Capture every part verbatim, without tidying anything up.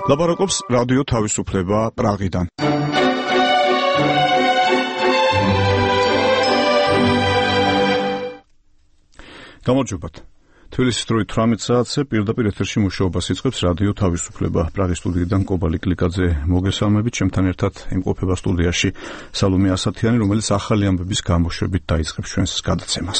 ლაპარაკობს რადიო თავისუფლება პრაღიდან. გამარჯობათ. თბილისის დროით თვრამეტ საათზე პირდაპირ ეთერში მუშაობას იწყებს რადიო თავისუფლება. პრაღის სტუდიიდან კობალი კლიკაძე მოგესალმებით. ჩემთან ერთად იმყოფება სტუდიაში სალომე ასათიანი, რომელიც ახალი ამბების გამოშვებით დაიწყებს ჩვენს გადაცემას.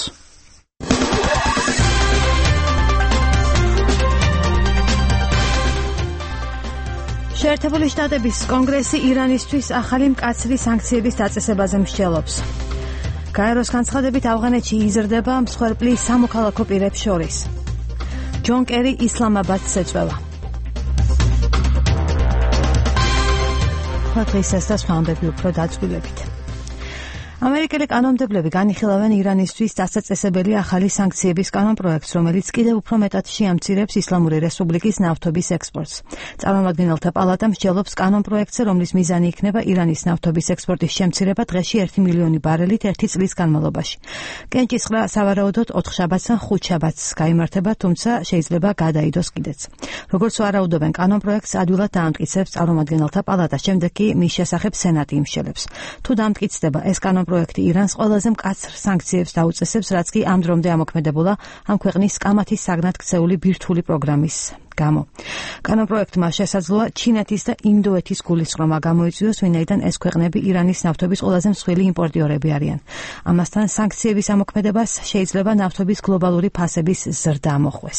შეერთებული შტატების კონგრესი ირანისთვის ახალი მკაცრი სანქციების დაწესებაზე მსჯელობს. გაეროს განცხადებით ავღანეთში იზრდება მსხვერპლი სამოქალაქო პირებს შორის. ჯონ კერი ისლამაბადს ეწვევა. დღეს და სხვა ამბები უფრო დაწვრილებით. ამერიკელი კანონმდებლები განიხილავენ ირანისთვის დასაწესებელი ახალი სანქციების კანონპროექტს, რომელიც კიდევ უფრო მეტად შეამცირებს ისლამური რესპუბლიკის ნავთობის ექსპორტს. წარმომადგენელთა პალატა მსჯელობს კანონპროექტზე, რომლის მიზანი იქნება ირანის ნავთობის ექსპორტის შემცირება დღეში ერთი მილიონი ბარელით ერთი წლის განმავლობაში. კენჭისყრა სავარაუდოდ ოთხშაბათს ან ხუთშაბათს გაიმართება, თუმცა შეიძლება გადაიდოს კიდეც. როგორც ვარაუდობენ კანონპროექტს ადვილად დაამტკიცებს წარმომადგენელთა პალატა, შემდეგ კი მის შესახებ სენატი იმსჯელებს. თუ დამტკიცდება ეს კანონპროექტი პროექტი ირანს ყველაზე მკაცრ სანქციებს დაუწესებს, რაც კი ამ დრომდე ამოქმედებულა ამ ქვეყნის კამათის საგნად ქცეული ბირთვული პროგრამის გამო. კანონპროექტმა შესაძლოა ჩინეთის და ინდოეთის გულისხმობა გამოიწვიოს, ვინაიდან ეს ქვეყნები ირანის ნავთობის ყველაზე მსხვილი იმპორტიორები არიან. ამასთან სანქციების ამოქმედებას შეიძლება ნავთობის გლობალური ფასების ზრდა მოხვეს.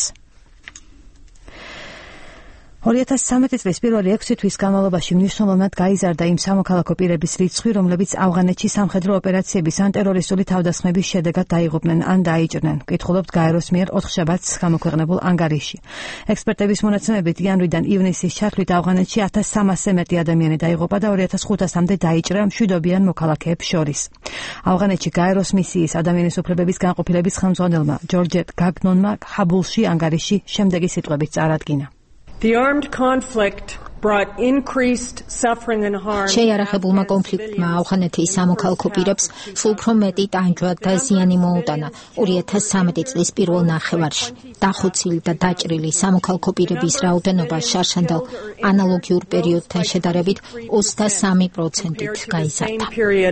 ორი ათას ცხრამეტი წლის პირველი ექვსი თვის განმავლობაში მნიშვნელოვნად გაიზარდა იმ სამოქალაქო პირების რიცხვი, რომლებიც ავღანეთში სამხედრო ოპერაციების ან ტერორისტული თავდასხმების შედეგად დაიღუპნენ ან დაიჭრნენ. კითხულობთ გაეროს მიერ ოთხშაბათს გამოქვეყნებულ ანგარიში. ექსპერტების მონაცემებით იანვრიდან ივნისის ჩათვლით ავღანეთში ათას სამასზე მეტი ადამიანი დაიღუპა და ორი ათას ხუთასამდე დაიჭრა მშვიდობიან მოქალაქეებს შორის. ავღანეთში გაეროს მისიის ადამიანის უფლებების განყოფილების ხელმძღვანელმა ჯორჯეტ გაგნონმა ხაბულში ანგარიში შემდეგი სიტყვებით წარადგინა. The armed conflict brought increased suffering and harm. შეიარაღებულმა კონფლიქტმა ავღანეთის სამოქალაქო პირებს სულ უფრო მეტი ტანჯვა და ზიანი მოუტანა ორი ათას ცხრამეტი წლის პირველ ნახევარში. დახოცილი და დაჭრილი სამოქალაქო პირების რაოდენობა შარშანდელ ანალოგიურ პერიოდთან შედარებით ოცდასამი პროცენტით გაიზარდა.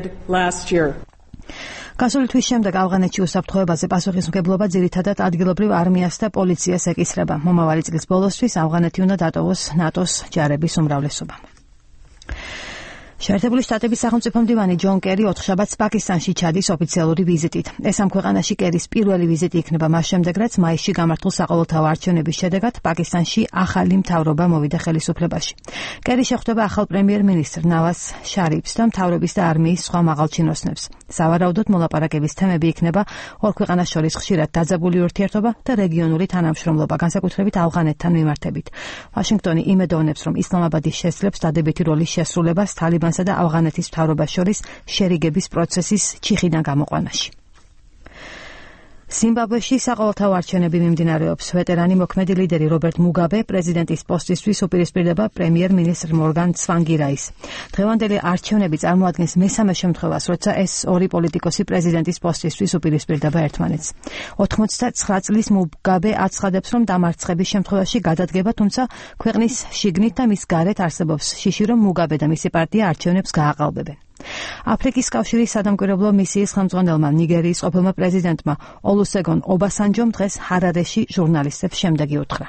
გასული თვის შემდეგ ავღანეთში უსაფრთხოებაზე პასუხისმგებლობა ძირითადად ადგილობრივ არმიას და პოლიციას ეკისრება. მომავალი წლის ბოლოსთვის ავღანეთი უნდა დატოვოს ნატოს ჯარების უმრავლესობა. შეერთებული შტატების სახელმწიფო მდივანი ჯონ კერი ოთხშაბათს პაკისტანში ჩადის ოფიციალური ვიზიტით. ეს ამ ქვეყანაში კერის პირველი ვიზიტი იქნება მას შემდეგ, რაც მაისში გამართულ საყოველთაო არჩევნების შედეგად პაკისტანში ახალი მთავრობა მოვიდა ხელისუფლებაში. კერი შეხვდება ახალ პრემიერ-მინისტრ ნავაზ შარიფს და მთავრობის და არმიის სხვა მაღალჩინოსნებს. სავარაუდოდ მოლაპარაკების თემები იქნება ორ ქვეყანას შორის ხშირად დაძაბული ურთიერთობა და რეგიონული თანამშრომლობა, განსაკუთრებით ავღანეთთან მიმართებით. ვაშინგტონი იმედოვნებს, რომ ისლამაბადი შესძლებს დადებითი როლის შესრულებას თალიბანსა და ავღანეთის მთავრობას შორის შერიგების პროცესის ჩიხიდან გამოყვანაში. ზიმბაბვეში საყოველთაო არჩევნები მიმდინარეობს. ვეტერანი მოქმედი ლიდერი რობერტ მუგაბე პრეზიდენტის პოსტისთვის უპირისპირდება პრემიერ-მინისტრ მორგან ცვანგირაის. დღევანდელი არჩევნები წარმოადგენს მესამე შემთხვევას, როცა ეს ორი პოლიტიკოსი პრეზიდენტის პოსტისთვის უპირისპირდება ერთმანეთს. ოცდათვრამეტი წლის მუგაბე აცხადებს, რომ დამარცხების შემთხვევაში გადადგება, თუმცა ქვეყნის შიგნით და მის გარეთ არსებობს შიში, რომ მუგაბე და მისი პარტია არჩევნებს გააყალბებენ. აფრიკის კავშირის სადამკვირვებლო მისიის ხელმძღვანელმა ნიგერიის ყოფილმა პრეზიდენტმა ოლუსეგონ ობასანჯომ დღეს ჰარარეში ჟურნალისტებს შემდეგი უთხრა.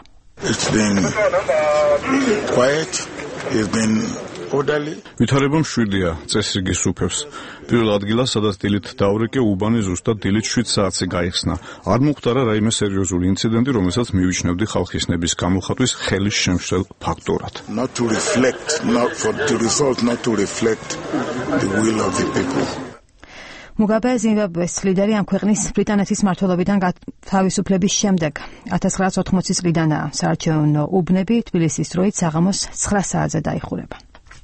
ვითარება მშვიდია, წესრიგის უფევს. პირველ ადგილას, სადაც დილით დავრეკე, უბანი ზუსტად დილით შვიდ საათზე გაიხსნა. არ მოხდარა რაიმე სერიოზული ინციდენტი, რომელსაც მივიჩნევდი ხალხის ნების გამოხატვის ხელის შემშლელ ფაქტორად. Not to reflect, not for the result, not to reflect the will of the people. მუგაბე ზიმბაბვეს ლიდერი ამ ქვეყნის ბრიტანეთის მმართველობიდან თავისუფლების შემდეგ ათას ცხრაასი ოთხმოცი წლიდანაა. საარჩევნო უბნები თბილისის დროით საღამოს ცხრა საათზე დაიხურება.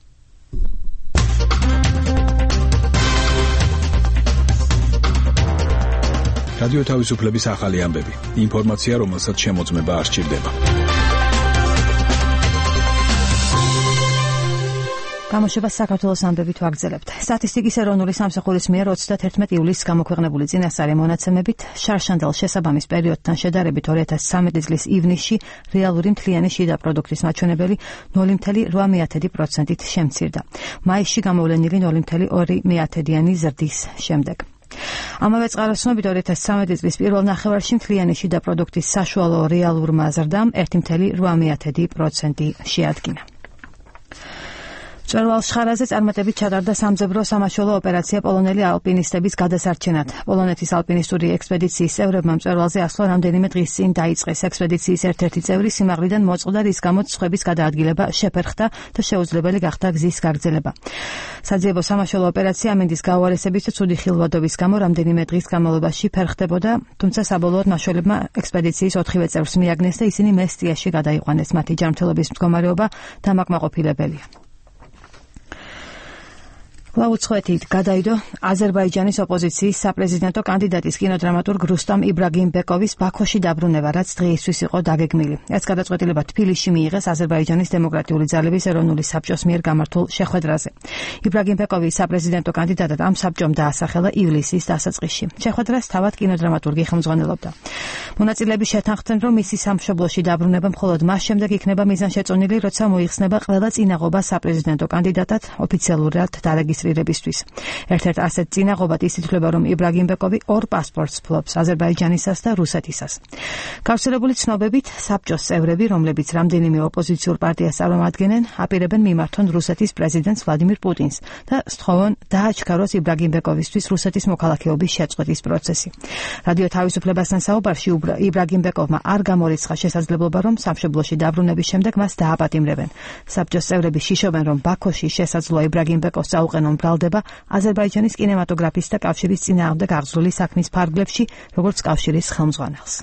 რადიო თავისუფლების ახალი ამბები. ინფორმაცია, რომელსაც შემოწმება არ სჭირდება. გამოშვებას საქართველოს ამბებით ვაგრძელებთ. სტატისტიკის ეროვნული სამსახურის მიერ ოცდათერთმეტი ივლისს გამოქვეყნებული წინასწარი მონაცემებით შარშანდელ შესაბამის პერიოდთან შედარებით ორი ათას ცხრამეტი წლის ივნისში რეალური მთლიანი შიდა პროდუქტის მაჩვენებელი ნული ფاصლე ორი პროცენტით შემცირდა. მაისში გამოვლენილი ნული ფაصლე ორი ზრდის შემდეგ. ამავე წყაროსნობით ორი ათას ცხრამეტი წლის პირველ ნახევარში მთლიანი შიდა პროდუქტის საშუალო რეალურმა ზრდამ ერთი ფაصლე ორი პროცენტი შეადგინა. მწვერვალ შხარაზე წარმატებით ჩატარდა სამძებრო სამაშველო ოპერაცია პოლონელი ალპინისტების გადასარჩენად. პოლონეთის ალპინისტური ექსპედიციის წევრებმა მწვერვალზე ასვლა რამდენიმე დღის წინ დაიწყეს. ექსპედიციის ერთ-ერთი წევრი სიმაღლიდან მოწყდა, რის გამოც სხვების გადაადგილება შეფერხდა და შეუძლებელი გახდა გზის გაგრძელება. საძიებო სამაშველო ოპერაცია ამინდის გაუარესების და ცუდი ხილვადობის გამო რამდენიმე დღის განმავლობაში ფერხდებოდა, თუმცა საბოლოოდ მაშველებმა ექსპედიციის ოთხივე წევრს მიაგნეს და ისინი მესტიაში გადაიყვანეს. მათი ჯანმრთელობის მდგომარეობა დამაკმაყოფილებელია. ლაუცხვეთით გადაიდო აზერბაიჯანის ოპოზიციის საპრეზიდენტო კანდიდატის კინოდრამატურგ რუსტამ იბრაგიმბეკოვის ბაქოში დაბრუნება, რაც დღეისთვის იყო დაგეგმილი. ეს გადაწყვეტილება თბილისში მიიღეს აზერბაიჯანის დემოკრატიული ძალების ეროვნული საბჭოს მიერ გამართულ შეხვედრაზე. იბრაგიმბეკოვი საპრეზიდენტო კანდიდატად ამ საბჭომ დაასახელა ივლისის დასაწყისში. შეხვედრას თავად კინოდრამატურგი ხელმძღვანელობდა. მონაწილეები შეთანხმდნენ, რომ მისი სამშობლოში დაბრუნება მხოლოდ მას შემდეგ იქნება მიზანშეწონილი, როცა მოიხსნება ყველა წინაღობა საპრეზიდენტო კანდიდატად ოფიციალურად დარეგისტრირებისთვის. ერთ-ერთ ასეთ წინაღობად ის ითვლება, რომ იბრაგიმბეკოვი ორ პასპორტს ფლობს, აზერბაიჯანისას და რუსეთისას. გავრცელებული ცნობებით, საბჭოს წევრები, რომლებიც რამდენიმე ოპოზიციურ პარტიას წარმომადგენენ, აპირებენ მიმართონ რუსეთის პრეზიდენტს ვლადიმირ პუტინს და სთხოვონ დააჩქაროს იბრაგიმბეკოვისთვის რუსეთის მოქალაქეობის შეწყვეტის პროცესი. რადიო თავისუფლებასთან საუბარში იბრაგიმბეკოვმა არ გამორიცხა შესაძლებლობა, რომ სამშობლოში დაბრუნების შემდეგ მას დააპატიმრებენ. საბჭოს წევრები შიშობენ, რომ ბაქოში შესაძლოა იბრაგიმბეკოვს წაუყენონ ბრალდება აზერბაიჯანის კინემატოგრაფისტთა კავშირის წინააღმდეგ აღძრული საქმის ფარგლებში, როგორც კავშირის ხელმძღვანელს.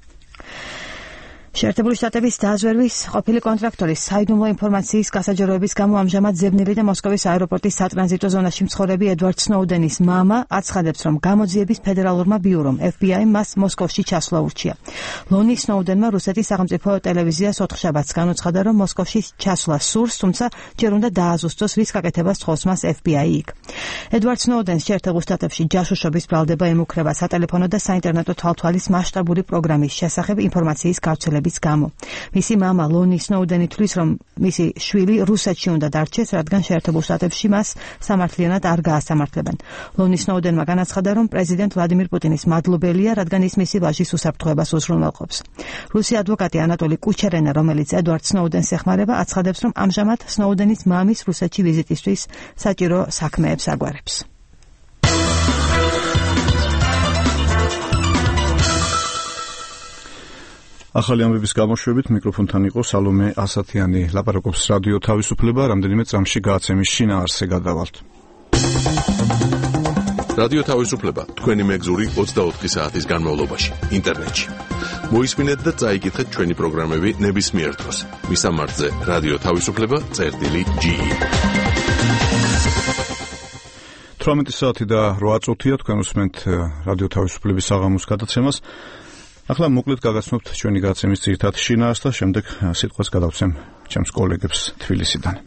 შეერთებული შტატების დაზვერვის ყოფილი კონტრაქტორის საიდუმლო ინფორმაციის გასაჯაროების გამო ამჟამად ზებნელი და მოსკოვის აეროპორტის სატრანზიტო ზონაში მცხოვრები ედვარდ სნოუდენის მამა აცხადებს, რომ გამოძიების ფედერალურმა ბიურომ ეფ ბი აიმ მას მოსკოვში ჩასვლა ურჩია. ლონი სნოუდენმა რუსეთის სახელმწიფო ტელევიზიას ოთხშაბათს განუცხადა, რომ მოსკოვში ჩასვლა სურს, თუმცა ჯერ უნდა დააზუსტოს, რის გაკეთებას თხოვს მას ეფ ბი აი იქ. ედვარდ სნოუდენს შეერთებულ შტატებში ჯაშუშობის ბრალდება ემუქრება სატელეფონო და საინტერნეტო თვალთვალის მასშტაბური პროგრამის შესახებ ინფორმაციის გავრცელება გამო. მისი მამა ლონი სნოუდენი თვლის, რომ მისი შვილი რუსეთში უნდა დარჩეს, რადგან შეერთებულ შტატებში მას სამართლიანად არ გაასამართლებენ. ლონი სნოუდენმა განაცხადა, რომ პრეზიდენტ ვლადიმირ პუტინის მადლობელია, რადგან ის მისი ვაჟის უსაფრთხოებას უზრუნველყოფს. რუსი ადვოკატი ანატოლი კუჩერენა, რომელიც ედვარდ სნოუდენს ეხმარება, აცხადებს, რომ ამჟამად სნოუდენის მამის რუსეთში ვიზიტისთვის საჭირო საქმეებს აგვარებს. ახალი ამბების გამოშვებით მიკროფონთან იყო სალომე ასათიანი. ლაპარაკობს რადიო თავისუფლება, რამდენიმე წამში გააცემის შინაარსზე გადავალთ. რადიო თავისუფლება თქვენი მეგზური ოცდაოთხი საათის განმავლობაში ინტერნეტში. მოისმინეთ და წაიკითხეთ ჩვენი პროგრამები ნებისმიერ დროს. მისამართზე რადიო თავისუფლება წერტილი ჯი ი. თვრამეტი საათი და რვა წუთია თქვენ უსმენთ რადიო თავისუფლების საღამოს გადაცემას. ახლა მოკლედ გაგაცნობთ ჩვენი გადაცემის ძირითად შინაარსს და შემდეგ სიტყვას გადავცემ ჩემს კოლეგებს თბილისიდან.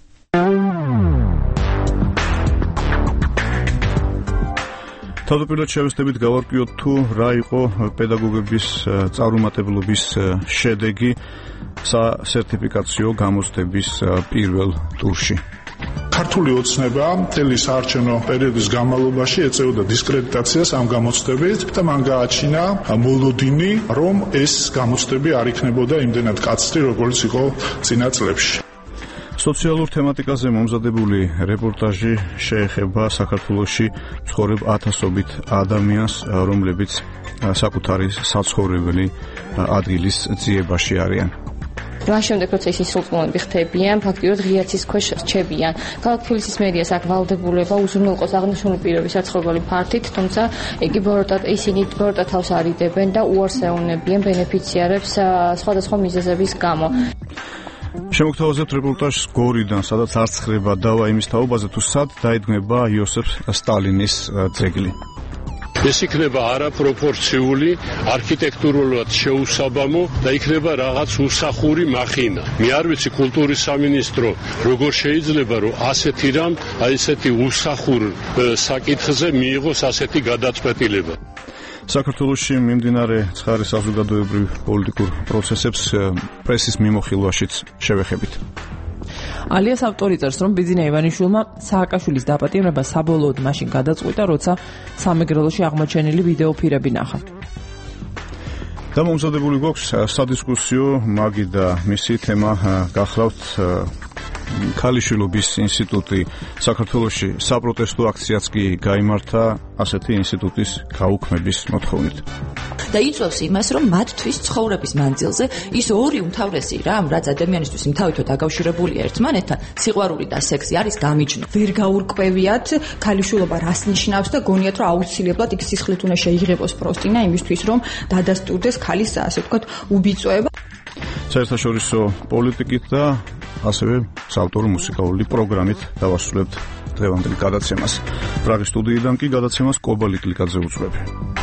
თავდაპირველად შევეცდებით გავარკვიოთ თუ რა იყო პედაგოგების წარუმატებლობის შედეგი სასერტიფიკაციო გამოცდების პირველ ტურში. ქართული ოცნება მთელი საარჩევნო პერიოდის განმავლობაში ეწეოდა დისკრედიტაციას ამ გამოცდებით და მან გააჩინა მოლოდინი, რომ ეს გამოცდები არ იქნებოდა იმდენად კაცრი, როგორც იყო წინა წლებში. სოციალურ თემატიკაზე მომზადებული რეპორტაჟი შეეხება საქართველოში ცხოვრებ ათასობით ადამიანს, რომლებიც საკუთარი საცხოვრებელი ადგილის ძიებაში არიან. მას შემდეგ, როცა ისინი სრულწლოვანი ხდებიან, ფაქტიურად ღიაცის ქვეშ რჩებიან. ქალაქ თბილისის მერიას აქ ვალდებულება უზრუნველყოს აღნიშნული პირების საცხოვრებელი ფართით, თუმცა იგი ბოროტად ისინი ბოროტად თავს არიდებენ და უარს ეუბნებიან ბენეფიციარებს სხვადასხვა მიზეზების გამო. შემოგთავაზებთ რეპორტაჟს გორიდან, სადაც არ ცხრება დავა იმის თაობაზე, თუ სად დაიდგმება იოსებ სტალინის ძეგლი. ეს იქნება არაპროპორციული, არქიტექტურულად შეუსაბამო და იქნება რაღაც უსახური მახინა. მე არ ვიცი კულტურის სამინისტრო როგორ შეიძლება რომ ასეთი რამ, აი ესეთი უსახურ საკითხზე მიიღოს ასეთი გადაწყვეტილება. საქართველოში მიმდინარე ცხარე საზოგადოებრივ პოლიტიკურ პროცესებს პრესის მიმოხილვაშიც შევეხებით. ალიას ავტორი წერს, რომ ბიძინა ივანიშვილმა სააკაშვილის დაპატიმრება საბოლოოდ მაშინ გადაწყვიტა, როცა სამეგრელოში აღმოჩენილი ვიდეოფირები ნახა. და მომზადებული გვაქვს სადისკუსიო მაგი და მისი თემა გახლავთ ქალიშვილობის ინსტიტუტი საქართველოში საპროტესტო აქციაც კი გაიმართა ასეთი ინსტიტუტის გაუქმების მოთხოვნით. და იწვევს იმას, რომ მათთვის ცხოვრების მანძილზე ის ორი უმთავრესი რამ, რაც ადამიანისთვის მთავითო დაკავშირებულია ერთმანეთთან, სიყვარული და სექსი არის გამიჯნო. ვერ გაურკვევიათ ქალიშვილობა რას ნიშნავს და გონიათ, რომ აუცილებლად იქ სისხლით უნდა შეიღებოს პროსტინა იმისთვის, რომ დადასტურდეს ქალის, ასე ვთქვათ, უბიწოება. საერთაშორისო პოლიტიკით და ასევე საავტორო მუსიკალური პროგრამით დავასრულებთ დღევანდელ გადაცემას. პრაღის სტუდიიდან კი გადაცემას კობალი კლიკაძე უძღვები.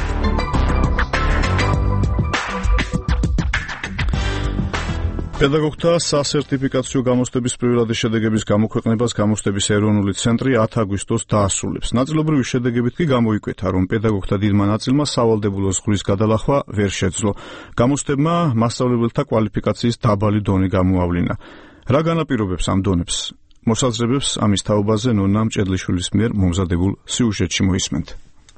პედაგოგთა სასერტიფიკაციო გამოცდების პირველადი შედეგების გამოქვეყნებას გამოცდების ეროვნული ცენტრი ათი აგვისტოს დაასრულებს. ნაწილობრივი შედეგებით კი გამოიკვეთა, რომ პედაგოგთა დიდმა ნაწილმა სავალდებულო ზღვრის გადალახვა ვერ შეძლო. გამოცდებმა მასწავლებელთა კვალიფიკაციის დაბალი დონე გამოავლინა. რა განაპირობებს ამ დონებს? მოსაზრებებს ამის თაობაზე ნონა მჭედლიშვილის მიერ მომზადებულ სიუჟეტში მოისმენთ.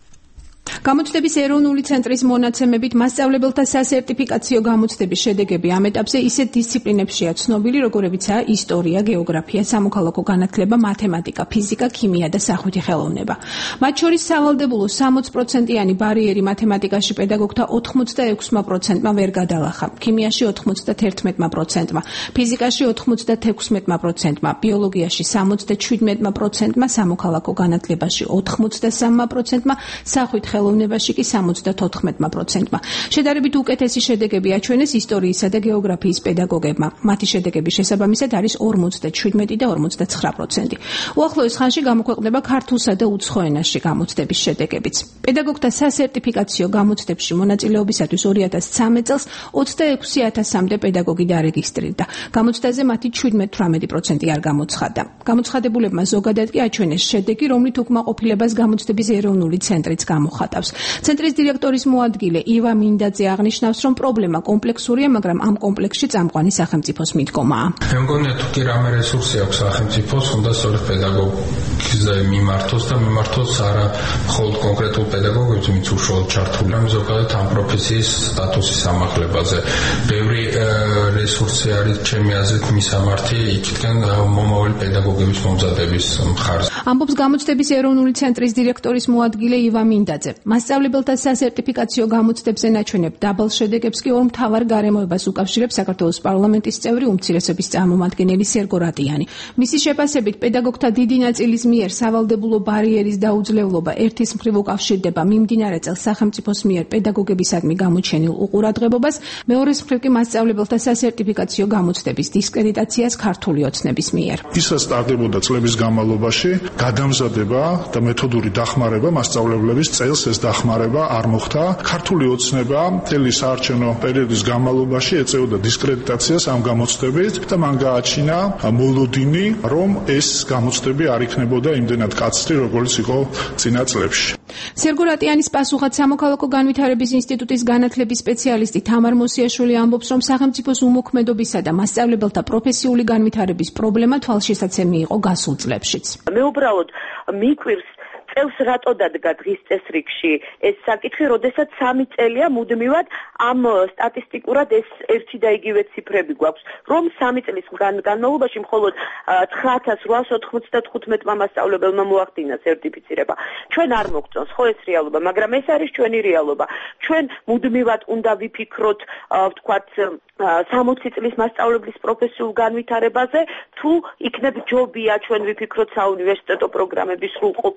გამოცდების ეროვნული ცენტრის მონაცემებით მასწავლებელთა სასერტიფიკაციო გამოცდების შედეგები ამ ეტაპზე ისეთ დისციპლინებშია ცნობილი, როგორებიცაა ისტორია, გეოგრაფია, სამოქალაქო განათლება, მათემატიკა, ფიზიკა, ქიმია და სახვითი ხელოვნება. მათ შორის სავალდებულო სამოცი პროცენტიანი ბარიერი მათემატიკაში პედაგოგთა ოცდაექვსი პროცენტმა ვერ გადალახა, ქიმიაში ოცდაათი პროცენტმა, ფიზიკაში ოცდათექვსმეტი პროცენტმა, ბიოლოგიაში სამოცდაჩვიდმეტი პროცენტმა, სამოქალაქო განათლებაში ოცდასამი პროცენტმა, სახვითი ხელოვნებაში კი სამოცდათოთხმეტი პროცენტმა. შედარებით უკეთესი შედეგები აჩვენეს ისტორიისა და გეოგრაფიის პედაგოგებმა. მათი შედეგების შესაბამისად არის ორმოცდაჩვიდმეტი და ორმოცდაცხრა პროცენტი. უახლოეს ხანში გამოქვეყნება ქართულსა და უცხო ენაში გამოცდების შედეგებიც. პედაგოგთა სასერტიფიკაციო გამოცდებში მონაწილეობისათვის ორი ათას ცხრამეტ წელს ოცდაექვსი ათასამდე პედაგოგი დარეგისტრირდა. გამოცდაზე მათი შვიდმეტ-თვრამეტი პროცენტი არ გამოცხადდა. გამოცხადებულებმა ზოგადად კი აჩვენეს შედეგი, რომლით უკმაყოფილებას გამოცდების ეროვნული ცენტრიც გამოხატავს. ცენტრის დირექტორის მოადგილე ივა მინდაძე აღნიშნავს, რომ პრობლემა კომპლექსურია, მაგრამ ამ კომპლექსში წამყვანი სახელმწიფოს მიდგომაა. მე მგონია თუ კი რამე რესურსი აქვს სახელმწიფოს, უნდა სწორედ პედაგოგზე მიმართოს და მიმართოს არა მხოლოდ კონკრეტულ პედაგოგებს, ვინც უშუალოდ ჩართულია ზოგადად ამ პროფესიის სტატუსის ამაღლებაზე. ბევრი რესურსი არის ჩემი აზრით მისამართი იქიდან მომავალი პედაგოგების მომზადების მხარზე. ამბობს გამოცდების ეროვნული ცენტრის დირექტორის მოადგილე ივა მინდაძე. მასწავლებელთა სასერტიფიკაციო გამოცდებზე ნაჩვენებ დაბალ შედეგებს კი ორ მთავარ გარემოებას უკავშირებს საქართველოს პარლამენტის წევრი უმცირესობის წარმომადგენელი სერგო რატიანი. მისი შეფასებით პედაგოგთა დიდი ნაწილის მიერ სავალდებულო ბარიერის დაუძლევლობა ერთის მხრივ უკავშირდება მიმდინარე წელს სახელმწიფოს მიერ პედაგოგებისადმი გამოჩენილ უყურადღებობას, მეორეს მხრივ კი მასწავლებელთა სასერტიფიკაციო გამოცდების დისკრედიტაციას ქართული ოცნების მიერ. ისა სტარდებოდა წლების განმავლობაში გადამზადება და მეთოდური დახმარება მასწავლებლების წელს ეს დახმარება არ მოხდა. ქართული ოცნება მთელი საარჩევნო პერიოდის განმავლობაში ეწეოდა დისკრედიტაციას ამ გამოცდებით და მან გააჩინა მოლოდინი, რომ ეს გამოცდები არ იქნებოდა იმდენად კაცრი, როგორც იყო წინა წლებში. სერგო რატიანის პასუხად სამოქალაქო განვითარების ინსტიტუტის განათლების სპეციალისტი თამარ მოსიაშვილი ამბობს, რომ სახელმწიფოს უმოქმედობისა და მასწავლებელთა პროფესიული განვითარების პრობლემა თვალშისაცემი იყო გასულ წლებშიც. მე უბრალოდ მიკვირს წელს რატო დადგა დღის წესრიგში ეს საკითხი, როდესაც სამი წელია მუდმივად ამ სტატისტიკურად ეს ერთი და იგივე ციფრები გვაქვს, რომ სამი წლის განმავლობაში მხოლოდ ცხრა ათას რვაას ოცდათხუთმეტმა მასწავლებელმა მოახდინა სერტიფიცირება. ჩვენ არ მოგწონს ხო ეს რეალობა, მაგრამ ეს არის ჩვენი რეალობა. ჩვენ მუდმივად უნდა ვიფიქროთ, ვთქვათ, სამოცი წლის მასწავლებლის პროფესიულ განვითარებაზე, თუ იქნებ ჯობია ჩვენ ვიფიქროთ საუნივერსიტეტო პროგრამების სრულყოფაზე,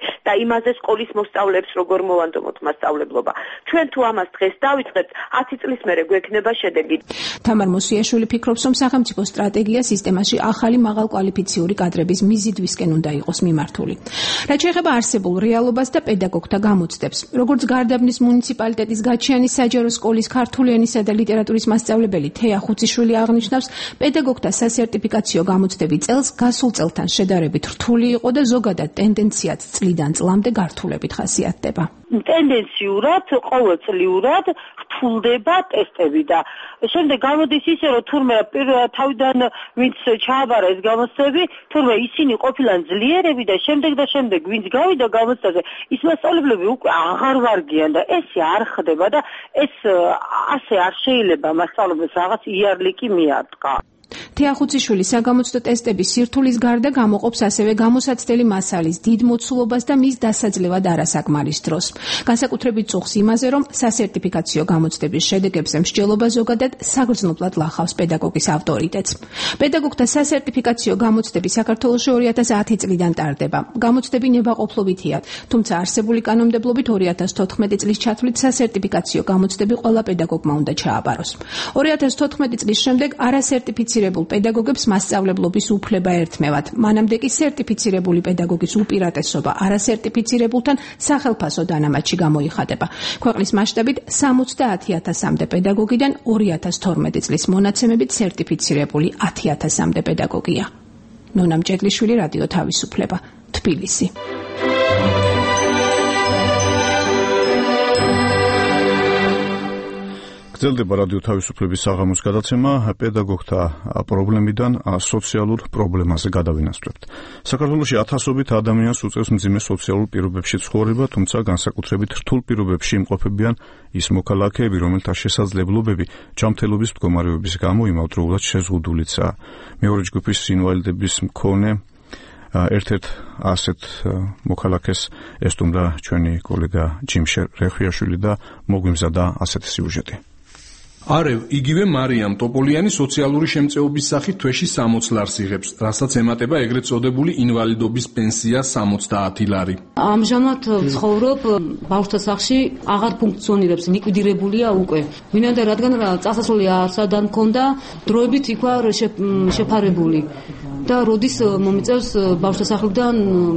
და იმაზე სკოლის მოსწავლეებს როგორ მოვანდომოთ მასწავლებლობა. ჩვენ თუ ამას დღეს დავიწყებთ, ათი წლის მერე გვექნება შედეგი. თამარ მოსიაშვილი ფიქრობს, რომ სახელმწიფო სტრატეგია სისტემაში ახალი მაღალკვალიფიციური კადრების მიზიდვისკენ უნდა იყოს მიმართული. რაც შეეხება არსებულ რეალობას და პედაგოგთა გამოცდებს, როგორც გარდაბნის მუნიციპალიტეტის გაჩიანის საჯარო სკოლის ქართული ენისა და ლიტერატურის მასწავლებელი თეა ხუციშვილი აღნიშნავს, პედაგოგთა სასერტიფიკაციო გამოცდები წელს გასულ წელთან შედარებით რთული იყო და ზოგადად ტენდენციაც წლიდან წლამდე გართულებით ხასიათდება. ტენდენციურად ყოველწლიურად რთულდება ტესტები და შემდეგ გამოდის ისე, რომ თურმე თავიდან ვინც ჩააბარა ეს გამოცდები, თურმე ისინი ყოფილან ძლიერები და შემდეგ და შემდეგ ვინც გავიდა გამოცდაზე, ის მასწავლებლები უკვე აღარ ვარგიან და ესე არ ხდება და ეს ასე არ შეიძლება მასწავლებლებს რაღაც იარლიკი მიარტყა. თეა ხუციშვილი საგამოცდო ტესტების სირთულის გარდა გამოყოფს ასევე გამოსაცდელი მასალის დიდ მოცულობას და მის დასაძლევად არასაკმარის დროს. განსაკუთრებით წუხს იმაზე, რომ სასერტიფიკაციო გამოცდების შედეგებზე მსჯელობა ზოგადად საგრძნობლად ლახავს პედაგოგის ავტორიტეტს. პედაგოგთა სასერტიფიკაციო გამოცდები საქართველოში ორი ათას ათი წლიდან ტარდება. გამოცდები ნებაყოფლობითია, თუმცა არსებული კანონმდებლობით ორი ათას თოთხმეტი წლის ჩათვლით სასერტიფიკაციო გამოცდები ყველა პედაგოგმა უნდა ჩააბაროს. ორი ათას თოთხმეტი წლის შემდეგ არასერტიფიცირებულ პედაგოგებს მასწავლებლობის უფლება ერთმევათ. მანამდე კი სერტიფიცირებული პედაგოგის უპირატესობა არასერტიფიცირებულთან სახელფასო დანამატში გამოიხადება. ქვეყნის მასშტაბით სამოცდაათი ათასამდე პედაგოგიდან ორი ათას თორმეტი წლის მონაცემებით სერტიფიცირებული ათი ათასამდე პედაგოგია. ნონა მჭედლიშვილი, რადიო თავისუფლება, თბილისი. გრძელდება რადიო თავისუფლების საღამოს გადაცემა პედაგოგთა პრობლემიდან სოციალურ პრობლემაზე გადავინასწრებთ. საქართველოში ათასობით ადამიანს უწევს მძიმე სოციალურ პირობებში ცხოვრება, თუმცა განსაკუთრებით რთულ პირობებში იმყოფებიან ის მოქალაქეები, რომელთა შესაძლებლობები ჯანმრთელობის მდგომარეობის გამო იმავდროულად შეზღუდულიცაა. მეორე ჯგუფის ინვალიდების მქონე ერთ-ერთ ასეთ მოქალაქეს ესტუმრა ჩვენი კოლეგა ჯიმშე რეხვიაშვილი და მოგვიმზადა ასეთი სიუჟეტი. არევ იგივე მარიამ ტოპოლიანი სოციალური შემწეობის სახით თვეში სამოც ლარს იღებს, რასაც ემატება ეგრეთ წოდებული ინვალიდობის პენსია სამოცდაათი ლარი. ამჟამად ვცხოვრობ ბავშვთა სახლში, აღარ ფუნქციონირებს, ლიკვიდირებულია უკვე. ვინაიდან რადგან წასასვლელი არცადან მქონდა, დროებით იქ ვარ შეფარებული. და როდის მომიწევს ბავშვთა სახლიდან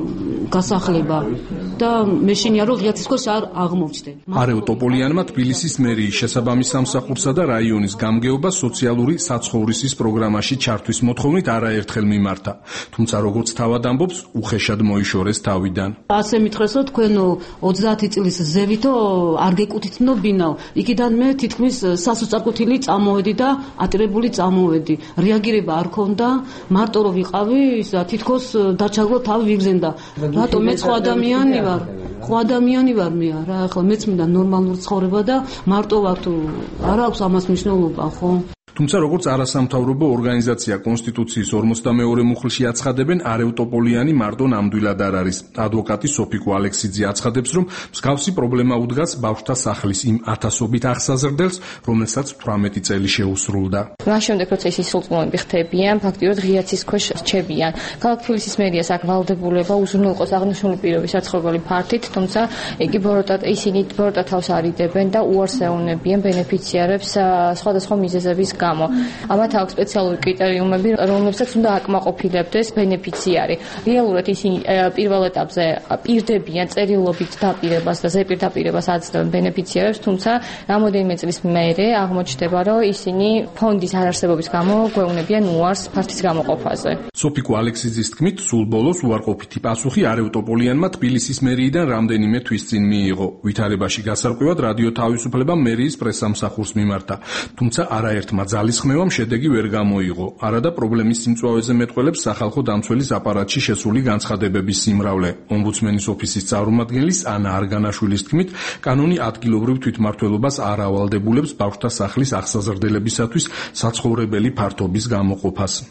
გასახლება და მეშინია რომ ღია ცისკოს არ აღმოვჩნდე. არევ ტოპოლიანმა თბილისის მერიის შესაბამის სამსახურსა და რაიონის გამგეობა სოციალური საცხოვრისის პროგრამაში ჩართვის მოთხოვნით არაერთხელ მიმართა. თუმცა როგორც თავად ამბობს, უხეშად მოიშორეს თავიდან. ასე მითხრეს რომ თქვენ ოცდაათი წლის ზევითო არ გეკუთვნო ბინაო. იქიდან მე თითქმის სასოწარკვეთილი წამოვედი და ატირებული წამოვედი. რეაგირება არ ქონდა, მარტო რომ ვიყავი, თითქოს დაჩაგლო თავი ვიგზენდა. რატომ მე სხვა ადამიანი ვარ? ხო ადამიანი ვარ მე რა, ახლა მეც მინდა ნორმალური ცხოვრება და მარტო ვარ თუ არა აქვს ამას მნიშვნელობა, ხო? თუმცა როგორც არასამთავრობო ორგანიზაცია კონსტიტუციის ორმოცდამეორე მუხლში აცხადებენ, არევ ტოპოლიანი მარტო ნამდვილად არ არის. ადვოკატი სოფიკო ალექსიძე აცხადებს, რომ მსგავსი პრობლემა უდგას ბავშვთა სახლის იმ ათასობით აღსაზრდელს, რომელსაც თვრამეტი წელი შეუსრულდა. მას შემდეგ როცა ის სრულწლოვანი ხდებიან, ფაქტიურად ღიაცის ქვეშ რჩებიან. ქალაქ თბილისის მერიას აქ ვალდებულება უზრუნველყოს აღნიშნული პირობის საცხოვრებელი ფართით, თუმცა იგი ბოროტად ისინი ბოროტად თავს არიდებენ და უარს ეუბნებიან ბენეფიციარებს სხვადასხვა მიზეზების გამო. ამათ აქვს სპეციალური კრიტერიუმები, რომლებსაც უნდა აკმაყოფილებდეს ბენეფიციარი. რეალურად ისინი პირველ ეტაპზე პირდებიან წერილობით დაპირებას და ზეპირ დაპირებას აძლევენ ბენეფიციარებს, თუმცა რამოდენიმე წლის მერე აღმოჩნდება, რომ ისინი ფონდის არარსებობის გამო გვეუბნებიან უარს ფართის გამოყოფაზე. სოფიკო ალექსიძის თქმით, სულ ბოლოს უარყოფითი პასუხი არევ ტოპოლიანმა თბილისის მერიიდან რამდენიმე თვის წინ მიიღო. ვითარებაში გასარკვევად რადიო თავისუფლება მერიის პრესსამსახურს მიმართა, თუმცა არაერთმა ძალისხმევამ შედეგი ვერ გამოიღო. არადა პრობლემის სიმწვავეზე მეტყველებს სახალხო დამცველის აპარატში შესული განცხადებების სიმრავლე. ომბუდსმენის ოფისის წარმომადგენლის ანა არგანაშვილის თქმით, კანონი ადგილობრივ თვითმმართველობას არ ავალდებულებს ბავშვთა სახლის აღსაზრდელებისათვის საცხოვრებელი ფართობის გამოყოფას.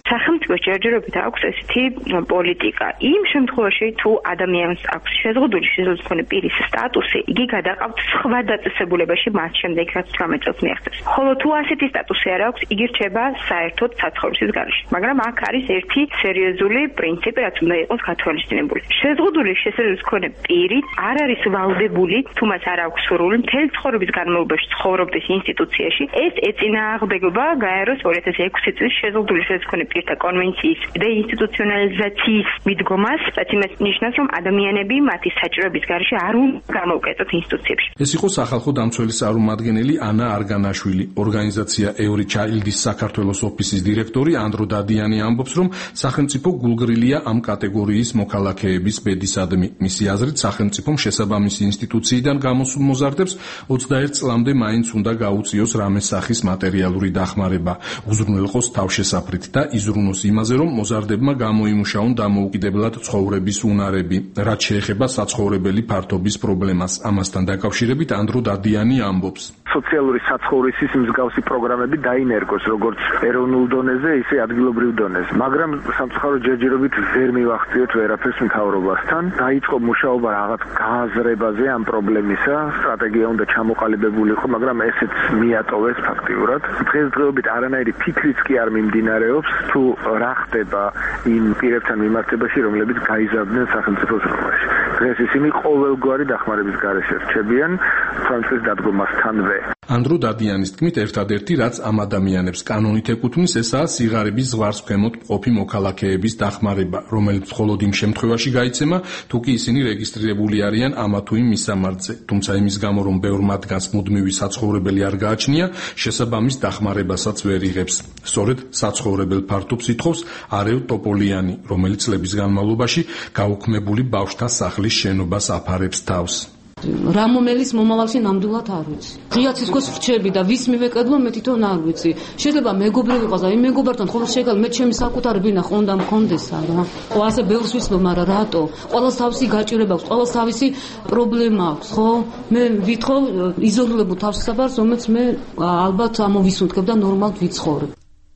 სახელმწიფოს ჯერჯერობით აქვს ესეთი პოლიტიკა. იმ შემთხვევაში თუ ადამიანს აქვს შეზღუდული შესაძლებლობის მქონე პირის სტატუსი, იგი გადაყავთ სხვა დაწესებულებაში მას შემდეგ რაც თვრამეტ წელს მიაღწევს. ხოლო თუ ასეთი სტატუსი არ აქვს, იგი რჩება საერთოდ საცხოვრისის გარეშე. მაგრამ აქ არის ერთი სერიოზული პრინციპი, რაც უნდა იყოს გათვალისწინებული. შეზღუდული შესაძლებლობის მქონე პირი არ არის ვალდებული, თუ მას არ აქვს სურვილი მთელი ცხოვრების განმავლობაში ცხოვრობდეს ინსტიტუციაში, ეს ეწინააღმდეგება გაეროს ორი ათას ექვსი წლის შეზღუდული შესაძლებლობის მქონე პირთა კონვენციის დეინსტიტუციონალიზაციის მიდგომას, რაც იმას ნიშნავს, რომ ადამიანები მათი საჭიროების გარეშე არ უნდა გამოვკეტოთ ინსტიტუციებში. ეს იყო სახალხო დამცველის წარმომადგენელი ანა არგანაშვილი. ორგანიზაცია Every Child-ის საქართველოს ოფისის დირექტორი ანდრო დადიანი ამბობს, რომ სახელმწიფო გულგრილია ამ კატეგორიის მოქალაქეების ბედისადმი. მისი აზრით, სახელმწიფომ შესაბამისი ინსტიტუციიდან გამოსულ მოზარდებს ოცდაერთ წლამდე მაინც უნდა გაუწიოს რამე სახის მატერიალური დახმარება, უზრუნველყოს თავშესაფრით და იზრუნოს იმაზე, რომ მოზარდებმა გამოიმუშაონ დამოუკიდებლად ცხოვრების უნარები, რაც შეეხება საცხოვრებელი ფართობის პრობლემას. ამასთან დაკავშირებით ანდრო დადიანი ამბობს. სოციალური საცხოვრისის მსგავსი პროგრამები დაინერგოს როგორც ეროვნულ დონეზე, ისე ადგილობრივ დონეზე. მაგრამ სამწუხაროდ ჯერჯერობით ვერ მივახციოთ ვერაფერს მთავრობასთან. დაიწყო მუშაობა რაღაც გააზრებაზე ამ პრობლემისა, სტრატეგია უნდა ჩამოყალიბებულიყო, მაგრამ ესეც მიატოვეს ფაქტიურად. დღესდღეობით არანაირი ფიქრიც კი არ მიმდინარეობს, თუ რა ხდება იმ პირებთან მიმართებაში, რომლებიც გაიზარდნენ სახელმწიფოს რომაში. დღეს ისინი ყოველგვარი დახმარების გარეშე რჩებიან ფრანცის დადგომასთანვე. ანდრო დადიანის თქმით, ერთადერთი რაც ამ ადამიანებს კანონით ეკუთვნის, ესაა სიღარიბის ზღვარს ქვემოთ მყოფი მოქალაქეების დახმარება, რომელიც მხოლოდ იმ შემთხვევაში გაიცემა, თუ კი ისინი რეგისტრირებული არიან ამა თუ იმ მისამართზე. თუმცა იმის გამო, რომ ბევრ მათგანს მუდმივი საცხოვრებელი არ გააჩნია, შესაბამის დახმარებასაც ვერ იღებს. სწორედ საცხოვრებელ ფართობს ითხოვს არეო ტოპოლიანი, რომელიც წლების განმავლობაში გაუქმებული ბავშვთა სახლის შენობას აფარებს თავს. რა მომელის მომავალში ნამდვილად არ ვიცი. ღია ცისკოს ვრჩები და ვის მივეკედლო მე თვითონ არ ვიცი. შეიძლება მეგობრი ვიყოს და იმ მეგობართან ხოლმე შეგალ მე ჩემი საკუთარი ბინა ხონდა მქონდესა რა. ხო ასე ბევრს ვიცნობ, მაგრამ რატო? ყველას თავისი გაჭირება აქვს, ყველას თავისი პრობლემა აქვს, ხო? მე ვითხოვ იზოლირებულ თავშესაფარს, რომელიც მე ალბათ ამოვისუნთქებ და ნორმალად ვიცხოვრებ.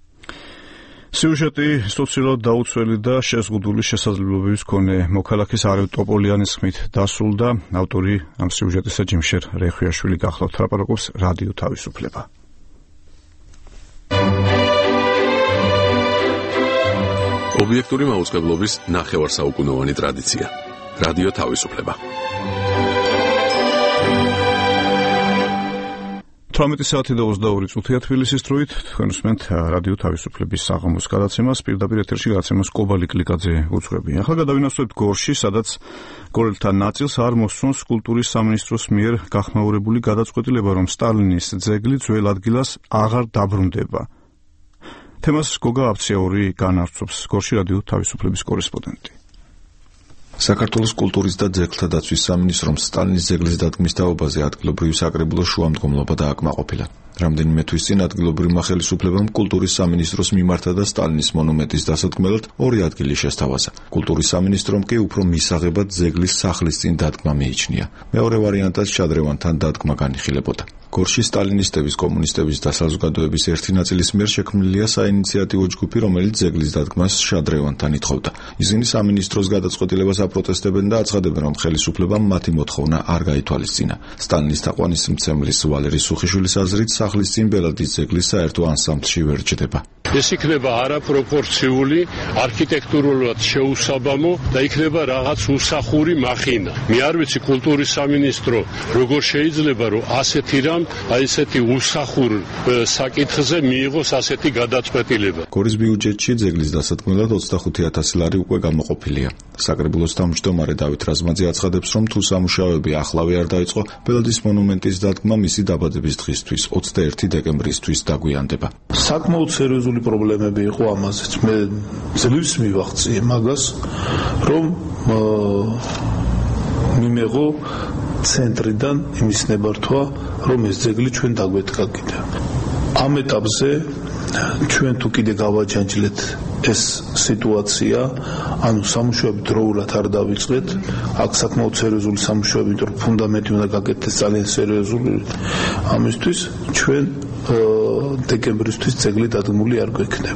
სიუჟეტი სტოცილად დაუცველი და შეზღუდული შესაძლებლობების მქონე მოქალაქის არეო ტოპოლიანის ხმით დასრულდა. ავტორი ამ სიუჟეტისა ჯიმშერ რეხვიაშვილი გახლავთ, ლაპარაკობს რადიო თავისუფლება. ობიექტური მაუწყებლობის ნახევარსაუკუნოვანი ტრადიცია. რადიო თავისუფლება. თვრამეტი საათი და ოცდაორი წუთია თბილისის დროით. თქვენ უსმენთ რადიო თავისუფლების საღამოს გადაცემას, პირდაპირ ეთერში გადაცემას კობალი კლიკაძე უძღვები. ახლა გადავინახოთ გორში, სადაც გორელთა ნაწილს არ მოსწონს კულტურის სამინისტროს მიერ გახმაურებული გადაწყვეტილება, რომ სტალინის ძეგლი ძველ ადგილას აღარ დაბრუნდება. თემას გოგა აფციაური განარჩობს. გორში რადიო თავისუფლების კორესპონდენტი. საქართველოს კულტურის და ძეგლთა დაცვის სამინისტრომ სტალინის ძეგლის დადგმის თაობაზე ადგილობრივი საკრებულოს შუამდგომლობა დააკმაყოფილა. რამდენიმე თვის წინ ადგილობრივმა ხელისუფლებამ კულტურის სამინისტროს მიმართა და სტალინის მონუმენტის დასადგმელად ორი ადგილი შესთავაზა. კულტურის სამინისტრომ კი უფრო მისაღებად ძეგლის სახლის წინ დადგმა მიიჩნია. მეორე ვარიანტად შადრევანთან დადგმა განიხილებოდა. გორში სტალინისტების, კომუნისტების და საზოგადოების ერთი ნაწილის მიერ შექმნილია საინიციატივო ჯგუფი, რომელიც ძეგლის დადგმას შადრევანთან ითხოვდა. ისინი სამინისტროს გადაწყვეტილებას აპროტესტებენ და აცხადებენ, რომ ხელისუფლებამ მათი მოთხოვნა არ გაითვალისწინა. სტალინის თაყვანისმცემლის ვალერი სუხიშვილის აზრით, სახლის წინ ბელადის ძეგლი საერთო ანსამბლში ვერ ჯდება. ეს იქნება არაპროპორციული, არქიტექტურულად შეუსაბამო და იქნება რაღაც უსახური მახინა. მე არ ვიცი კულტურის სამინისტრო როგორ შეიძლება რომ ასეთი რამ აი ესეთი უსახურ საკითხზე მიიღოს ასეთი გადაწყვეტილება. გორის ბიუჯეტში ძეგლის დასადგმელად ოცდახუთი ათასი ლარი უკვე გამოყოფილია. საკრებულოს თავმჯდომარე დავით რაზმაძე აცხადებს, რომ თუ სამუშაოები ახლავე არ დაიწყო, ბელადის მონუმენტის დადგმა მისი დაბადების დღისთვის, ოცდაერთი დეკემბრისთვის დაგვიანდება. საკმაოდ სერიოზული პრობლემები იყო ამაზეც. მე ძლივს მივახციე მაგას, რომ მიმეღო ცენტრიდან იმის ნებართვა, რომ ეს ძეგლი ჩვენ დაგვეთქა კიდე. ამ ეტაპზე ჩვენ თუ კიდე გავაჯანჯლეთ ეს სიტუაცია, ანუ სამუშაოები დროულად არ დავიწყეთ, აქ საკმაოდ სერიოზული სამუშაოები, იმიტომ რომ ფუნდამენტი უნდა გაკეთდეს ძალიან სერიოზული. ამისთვის ჩვენ დეკემბრისთვის ძეგლი დადგმული არ გვექნება.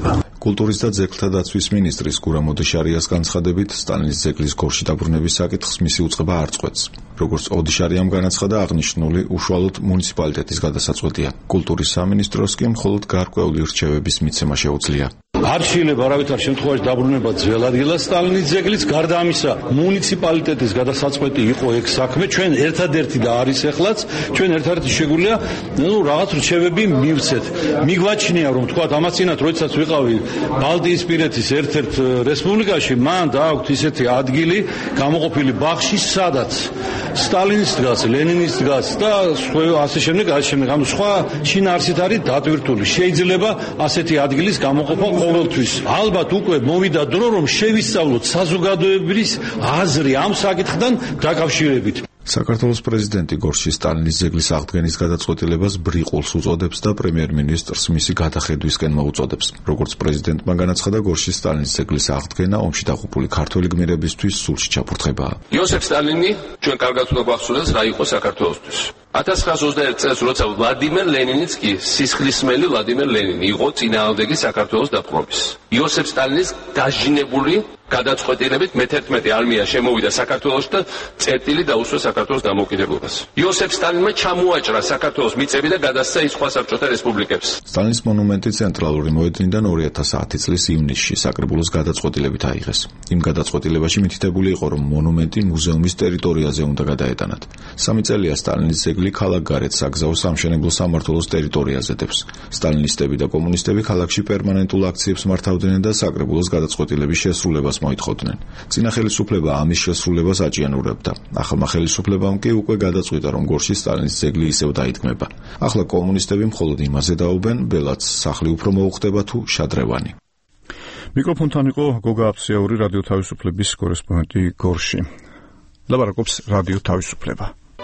კულტურის და ძეგლთა დაცვის მინისტრის გურამ ოდიშარიას განცხადებით, სტალინის ძეგლის გორში დაბრუნების საკითხს მისი უწყება არ წყვეტს. როგორც ოდიშარიამ განაცხადა, აღნიშნული უშუალოდ მუნიციპალიტეტის გადასაწყვეტია. კულტურის სამინისტროს კი მხოლოდ გარკვეული რჩევების მიცემა შეუძლია. არ შეიძლება არავითარ შემთხვევაში დაბრუნება ძველ ადგილას სტალინის ძეგლის, გარდა ამისა მუნიციპალიტეტის გადასაწყვეტი იყო ეგ საქმე, ჩვენ ერთადერთი და არის ეხლაც, ჩვენ ერთადერთი შეგვიძლია ნუ რაღაც რჩევები მივცეთ. მიგვაჩნია რომ თქვა ამაცინათ როდესაც ვიყავი ბალტიისპირეთის ერთ-ერთ რესპუბლიკაში, მან დააქვთ ისეთი ადგილი გამოყოფილი ბაღში, სადაც სტალინის დგას, ლენინის დგას და ასე შემდეგ, ასე შემდეგ, ამ სხვა შინაარსით არის დატვირთული. შეიძლება ასეთი ადგილის გამოყოფა ყოველთვის. ალბათ უკვე მოვიდა დრო, რომ შევისწავლოთ საზოგადოების აზრი ამ საკითხთან დაკავშირებით. საქართველოს პრეზიდენტი გორში სტალინის ძეგლის აღდგენის გადაწყვეტილებას ბრიყულს უწოდებს და პრემიერ-მინისტრს მისი გადახედვისკენ მოუწოდებს. როგორც პრეზიდენტმა განაცხადა, გორში სტალინის ძეგლის აღდგენა ომში დაღუპული ქართველი გმირებისთვის სულში ჩაფურთხებაა. იოსებ სტალინი ჩვენ კარგად უნდა გვახსოვდეს რა იყო საქართველოსთვის. ათას ცხრაასი ოცდაერთი წელს როცა ვლადიმერ ლენინიც კი სისხლისმელი ვლადიმერ ლენინი იყო წინააღმდეგი საქართველოს დაპყრობის. იოსებ სტალინის დაჟინებული გადაწყვეტილებით მეთერთმეტე არმია შემოვიდა საქართველოში და წერტილი დაუსვა საქართველოს დამოუკიდებლობას. იოსებ სტალინმა ჩამოაჭრა საქართველოს მიწები და გადასცა ის სხვა საბჭოთა რესპუბლიკებს. სტალინის მონუმენტი ცენტრალური მოედნიდან ორი ათას ათი წლის ივნისში საკრებულოს გადაწყვეტილებით აიღეს. იმ გადაწყვეტილებაში მითითებული იყო, რომ მონუმენტი მუზეუმის ტერიტორიაზე უნდა გადაეტანათ. სამი წელია სტალინის ძეგლი ქალაქგარეთ საგზაო სამშენებლო სამმართველოს ტერიტორიაზე დებს. სტალინისტები და კომუნისტები ქალაქში პერმანენტულ აქციებს მართავდნენ და საკრებულოს გადაწყვეტილების შესრულებას მოითხოვდნენ. წინა ხელისუფლება ამის შესრულებას აჭიანურებდა. ახალმა ხელისუფლებამ კი უკვე გადაწყვიტა, რომ გორში სტალინის ძეგლი ისევ დაიდგმება. ახლა კომუნისტები მხოლოდ იმაზე დაობენ, ბელაც სახლი უფრო მოუხდება თუ შადრევანი. მიკროფონთან იყო გოგა აფსიაური, რადიო თავისუფლების კორესპონდენტი გორში. ლაპარაკობს რადიო თავისუფლება.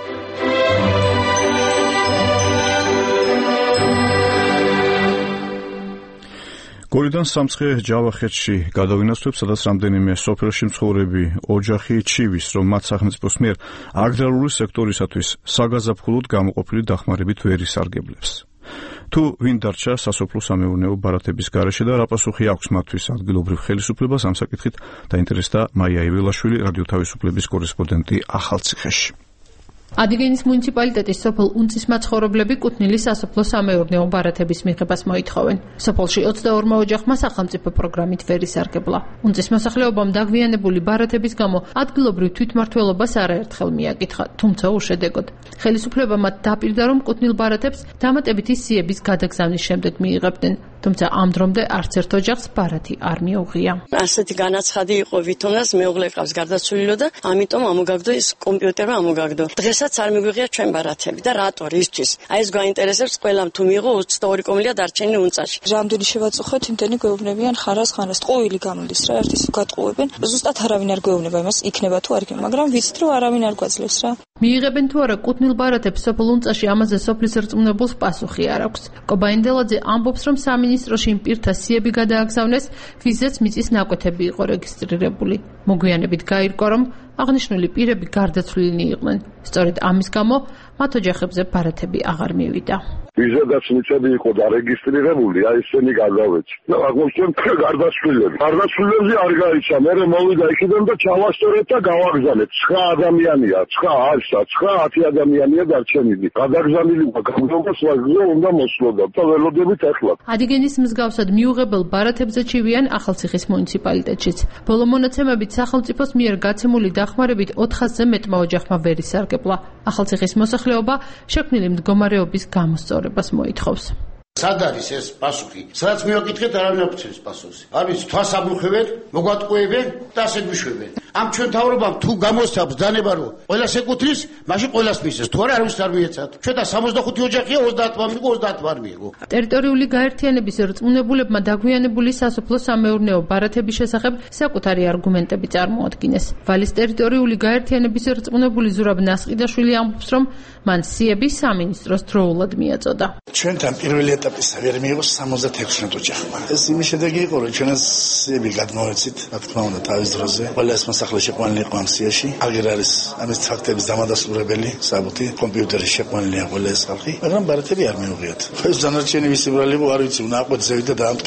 გორიდან სამცხე ჯავახეთში გადავინაცვლებ, სადაც რამდენიმე სოფელში მცხოვრები ოჯახი ჩივის, რომ მათ სახელმწიფოს მიერ აგრარული სექტორისათვის საგაზაფხულოდ გამოყოფილი დახმარებით ვერ ისარგებლებს. თუ ვინ დარჩა სასოფლო-სამეურნეო ბარათების გარეშე და რა პასუხი აქვს მათთვის ადგილობრივ ხელისუფლებას, ამ საკითხით დაინტერესდა მაია იველაშვილი, რადიო თავისუფლების კორესპონდენტი ახალციხეში. ადიგენის მუნიციპალიტეტის სოფელ უნწის მაცხოვრებლები კუთვნილი სასოფლო-სამეურნეო ბარათების მიღებას მოითხოვენ. სოფელში ოცდაორმა ოჯახმა სახელმწიფო პროგრამით ვერ ისარგებლა. უნწის მოსახლეობამ დაგვიანებული ბარათების გამო ადგილობრივ თვითმმართველობას არაერთხელ მიაკითხა, თუმცა უშედეგოდ. ხელისუფლება მათ დაპირდა, რომ კუთვნილ ბარათებს დამატებითი სიების გადაგზავნის შემდეგ მიიღებდნენ. თუმცა ამ დრომდე არც ერთ ოჯახს ბარათი არ მიუღია. ასეთი განაცხადი იყო ვითომაც მეუღლე ყავს გარდაცვლილო და ამიტომ ამოგაგდო ის კომპიუტერმა ამოგაგდო. დღესაც არ მიგვიღია ჩვენ ბარათები და რატო ისთვის? აი ეს გვაინტერესებს ყველამ თუ მიიღო ოცდაორი კომილია დარჩენილი უნწაში. რამდენი შევაწუხოთ, იმდენი გვეუბნებიან ხარას ხანას. ტყუილი გამლის რა, ერთის გატყუებენ. ზუსტად არავინ არ გვეუბნება იმას, იქნება თუ არ იქნება, მაგრამ ვიცით რომ არავინ არ გვაძლევს რა. მიიღებენ თუ არა კუთვნილ ბარათებს სოფელ უნწაში, ამაზე სოფლის რწმუნებულს პასუხი არ აქვს. კობაინდელაძე ამბობს, რომ სამინისტროში იმ პირთა სიები გადააგზავნეს, ვიზაც მიწის ნაკვეთები იყო რეგისტრირებული. მოგვიანებით გაირკვა, რომ აღნიშნული პირები გარდაცვლილნი იყვნენ. სწორედ ამის გამო მათ ოჯახებზე ბარათები აღარ მივიდა. ვიზადაც მიწები იყო დარეგისტრირებული, აი ესენი გადავეცი. და აღმოჩნდა გარდაცვლილები. გარდაცვლილებზე არ გაიცა, მე მოვიდა იქიდან და ჩავასწორეთ და გავაგზავნეთ. ცხრა ადამიანია, ცხრა არსა, ცხრა ათი ადამიანია დარჩენილი. გადაგზავნილი გამგონოს ვაგზო უნდა მოსვლოდა და ველოდებით ახლა. ადიგენის მსგავსად მიუღებელ ბარათებზე ჩივიან ახალციხის მუნიციპალიტეტშიც. ბოლო მონაცემებით სახელმწიფოს მიერ გაცემული დახმარებით ოთხასზე მეტმა ოჯახმა ვერ ისარგებლა. ახალციხის მოსახლეობა შექმნილი მდგომარეობის გამოსწორებას მოითხოვს. სად არის ეს პასუხი? სადაც მივაკითხეთ, არავინ არ გვცემს პასუხს. არის თვას აბუხებენ, მოგვატყუებენ და ასე გვიშვებენ. ამ ჩვენ თავრობამ თუ გამოსცემს დანება რომ ყველას ეკუთვნის, მაშინ ყველას მისცეს. თუ არა, არავის არ მიეცათ. ჩვენ და სამოცდახუთი ოჯახია, ოცდაათმა მიიღო, ოცდაათმა არ მიიღო. ტერიტორიული გაერთიანების რწმუნებულებმა დაგვიანებული სასოფლო-სამეურნეო ბარათების შესახებ საკუთარი არგუმენტები წარმოადგინეს. ვალის ტერიტორიული გაერთიანების რწმუნებული ზურაბ ნასყიდაშვილი ამბობს, რომ მან სიები სამინისტროს დროულად მიაწოდა. ჩვენთან პირველი ეტაპის ვერ მიიღო სამოცდაექვსი ოჯახმა. ეს იმის შედეგი იყო, რომ ჩვენს სიები გადმოვეცით, რა თქმა უნდა, თავის დროზე. ყველა ეს მოსახლე შეყვანილი იყო ამ სიაში. აღარ არის ამის ფაქტების დამადასტურებელი, საბუთი კომპიუტერში შეყვანილია ყველა ეს ხალხი, მაგრამ ბარათები არ მიუღიათ. ეს დანარჩენი ვისი ბრალი იყო, არ ვიცი, უნდა აყვეთ ზევით და დაამტკიცო.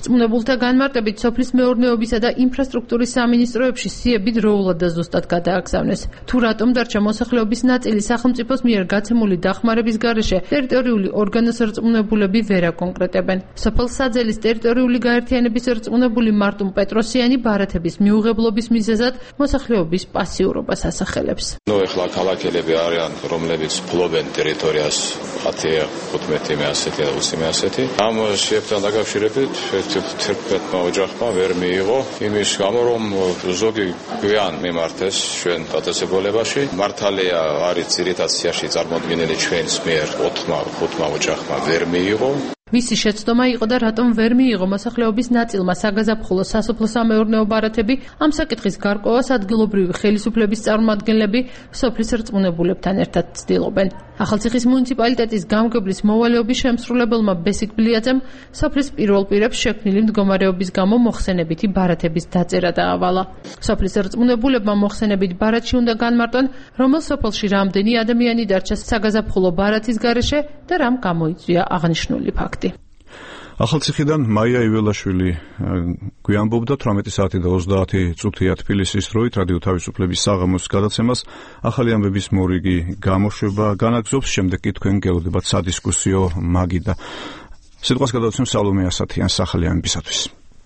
რწმუნებულთა განმარტებით სოფლის მეურნეობისა და ინფრასტრუქტურის სამინისტროებში სიები დროულად და ზუსტად გადააგზავნეს. თუ რატომ დარჩა მოსახლეობის ნაწილი სახელმწიფოს მიერ გაცემული დახმარების გარეშე, ტერიტორიული ორგანოს რწმუნებულები ვერ აკონკრეტებენ. სოფელ საძელის ტერიტორიული გაერთიანების რწმუნებული მარტუმ პეტროსიანი ბარათების მიუღებლობის მიზეზად მოსახლეობის პასიურობას ასახელებს. ნუ ეხლა ქალაქელები არიან, რომლებიც ფლობენ ტერიტორიას ათი ხუთმეტი მე ასეთი და ოცი მე ასეთი. ამ შეებთან დაკავშირებით თერთმეტმა ოჯახმა ვერ მიიღო იმის გამო, რომ ზოგი გვიან მიმართეს ჩვენ დაწესებულებაში. მართალია არის ძირითად სიაში წარმოდგენილი ჩვენს მიერ ოთხმა ხუთმა ოჯახმა ვერ მიიღო. მისი შეცდომა იყო და რატომ ვერ მიიღო მოსახლეობის ნაწილმა საგაზაფხულო სასოფლო-სამეურნეო ბარათები, ამ საკითხის გარკვევას ადგილობრივი ხელისუფლების წარმომადგენლები სოფლის რწმუნებულებთან ერთად ცდილობენ. ახალციხის მუნიციპალიტეტის გამგებლის მოვალეობის შემსრულებელმა ბესიკ ბლიაძემ სოფლის პირველ პირებს შექმნილი მდგომარეობის გამო მოხსენებითი ბარათების დაწერა დაავალა. სოფლის რწმუნებულებმა მოხსენებით ბარათში უნდა განმარტონ, რომელ სოფელში რამდენი ადამიანი დარჩა საგაზაფხულო ბარათის გარეშე და რამ გამოიწვია აღნიშნული ფაქტი. ახალციხიდან მაია იველაშვილი გვიანბობდა თვრამეტი საათი და ოცდაათი წუთია თბილისის დროით რადიო თავისუფლების საღამოს გადაცემას. ახალი ამბების მორიგი გამოშვება განაგზობს, შემდეგ კი თქვენ გელოდებათ სადისკუსიო მაგიდა. სიტყვას გადავცემ სალომე ასათიანს ახალი ამბებისათვის.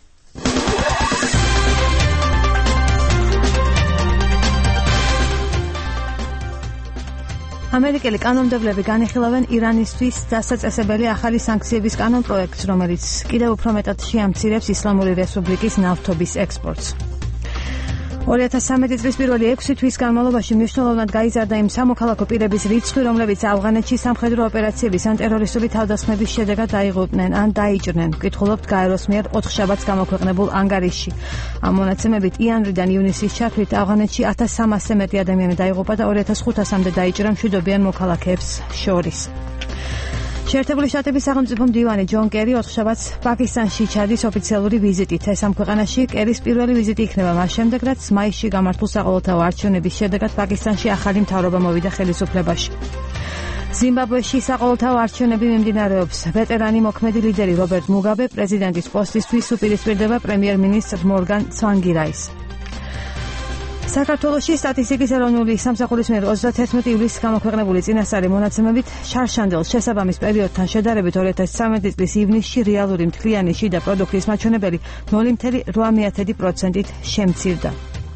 ამერიკელი კანონმდებლები განიხილავენ ირანისთვის დასაწესებელი ახალი სანქციების კანონპროექტს, რომელიც კიდევ უფრო მეტად შეამცირებს ისლამური რესპუბლიკის ნავთობის ექსპორტს. ორი ათას სამი წლის პირველი ექვსი თვის განმავლობაში მნიშვნელოვნად გაიზარდა იმ სამოქალაქო პირების რიცხვი, რომლებიც ავღანეთში სამხედრო ოპერაციების ან ტერორისტული თავდასხმების შედეგად დაიღუპნენ ან დაიჭრნენ. ვკითხულობთ გაეროს მიერ ოთხშაბათს გამოქვეყნებულ ანგარიშში. ამ მონაცემებით იანვრიდან ივნისის ჩათვლით ავღანეთში ათას სამასზე მეტი ადამიანი დაიღუპა და ორი ათას ხუთასამდე დაიჭრა მშვიდობიან მოქალაქეებს შორის. შეერთებული შტატების სახელმწიფო მდივანი ჯონ კერი ოთხშაბათს პაკისტანში ჩადის ოფიციალური ვიზიტით. ეს ამ ქვეყანაში კერის პირველი ვიზიტი იქნება მას შემდეგ, რაც მაისში გამართულ საყოველთაო არჩევნების შედეგად პაკისტანში ახალი მთავრობა მოვიდა ხელისუფლებაში. ზიმბაბვეში საყოველთაო არჩევნები მიმდინარეობს. ვეტერანი მოქმედი ლიდერი რობერტ მუგაბე პრეზიდენტის პოსტისთვის უპირისპირდება პრემიერ-მინისტრ მორგან ცვანგირაის. საქართველოში სტატისტიკის ეროვნული სამსახურის მიერ ოცდათერთმეტი ივლისს გამოქვეყნებული წინასწარი მონაცემებით შარშანდელ შესაბამის პერიოდთან შედარებით ორი ათას ცხრამეტი წლის ივნისში რეალური მთლიანი შიდა პროდუქტის მაჩვენებელი ნული ფاصლე ოთხ პროცენტით შემცირდა.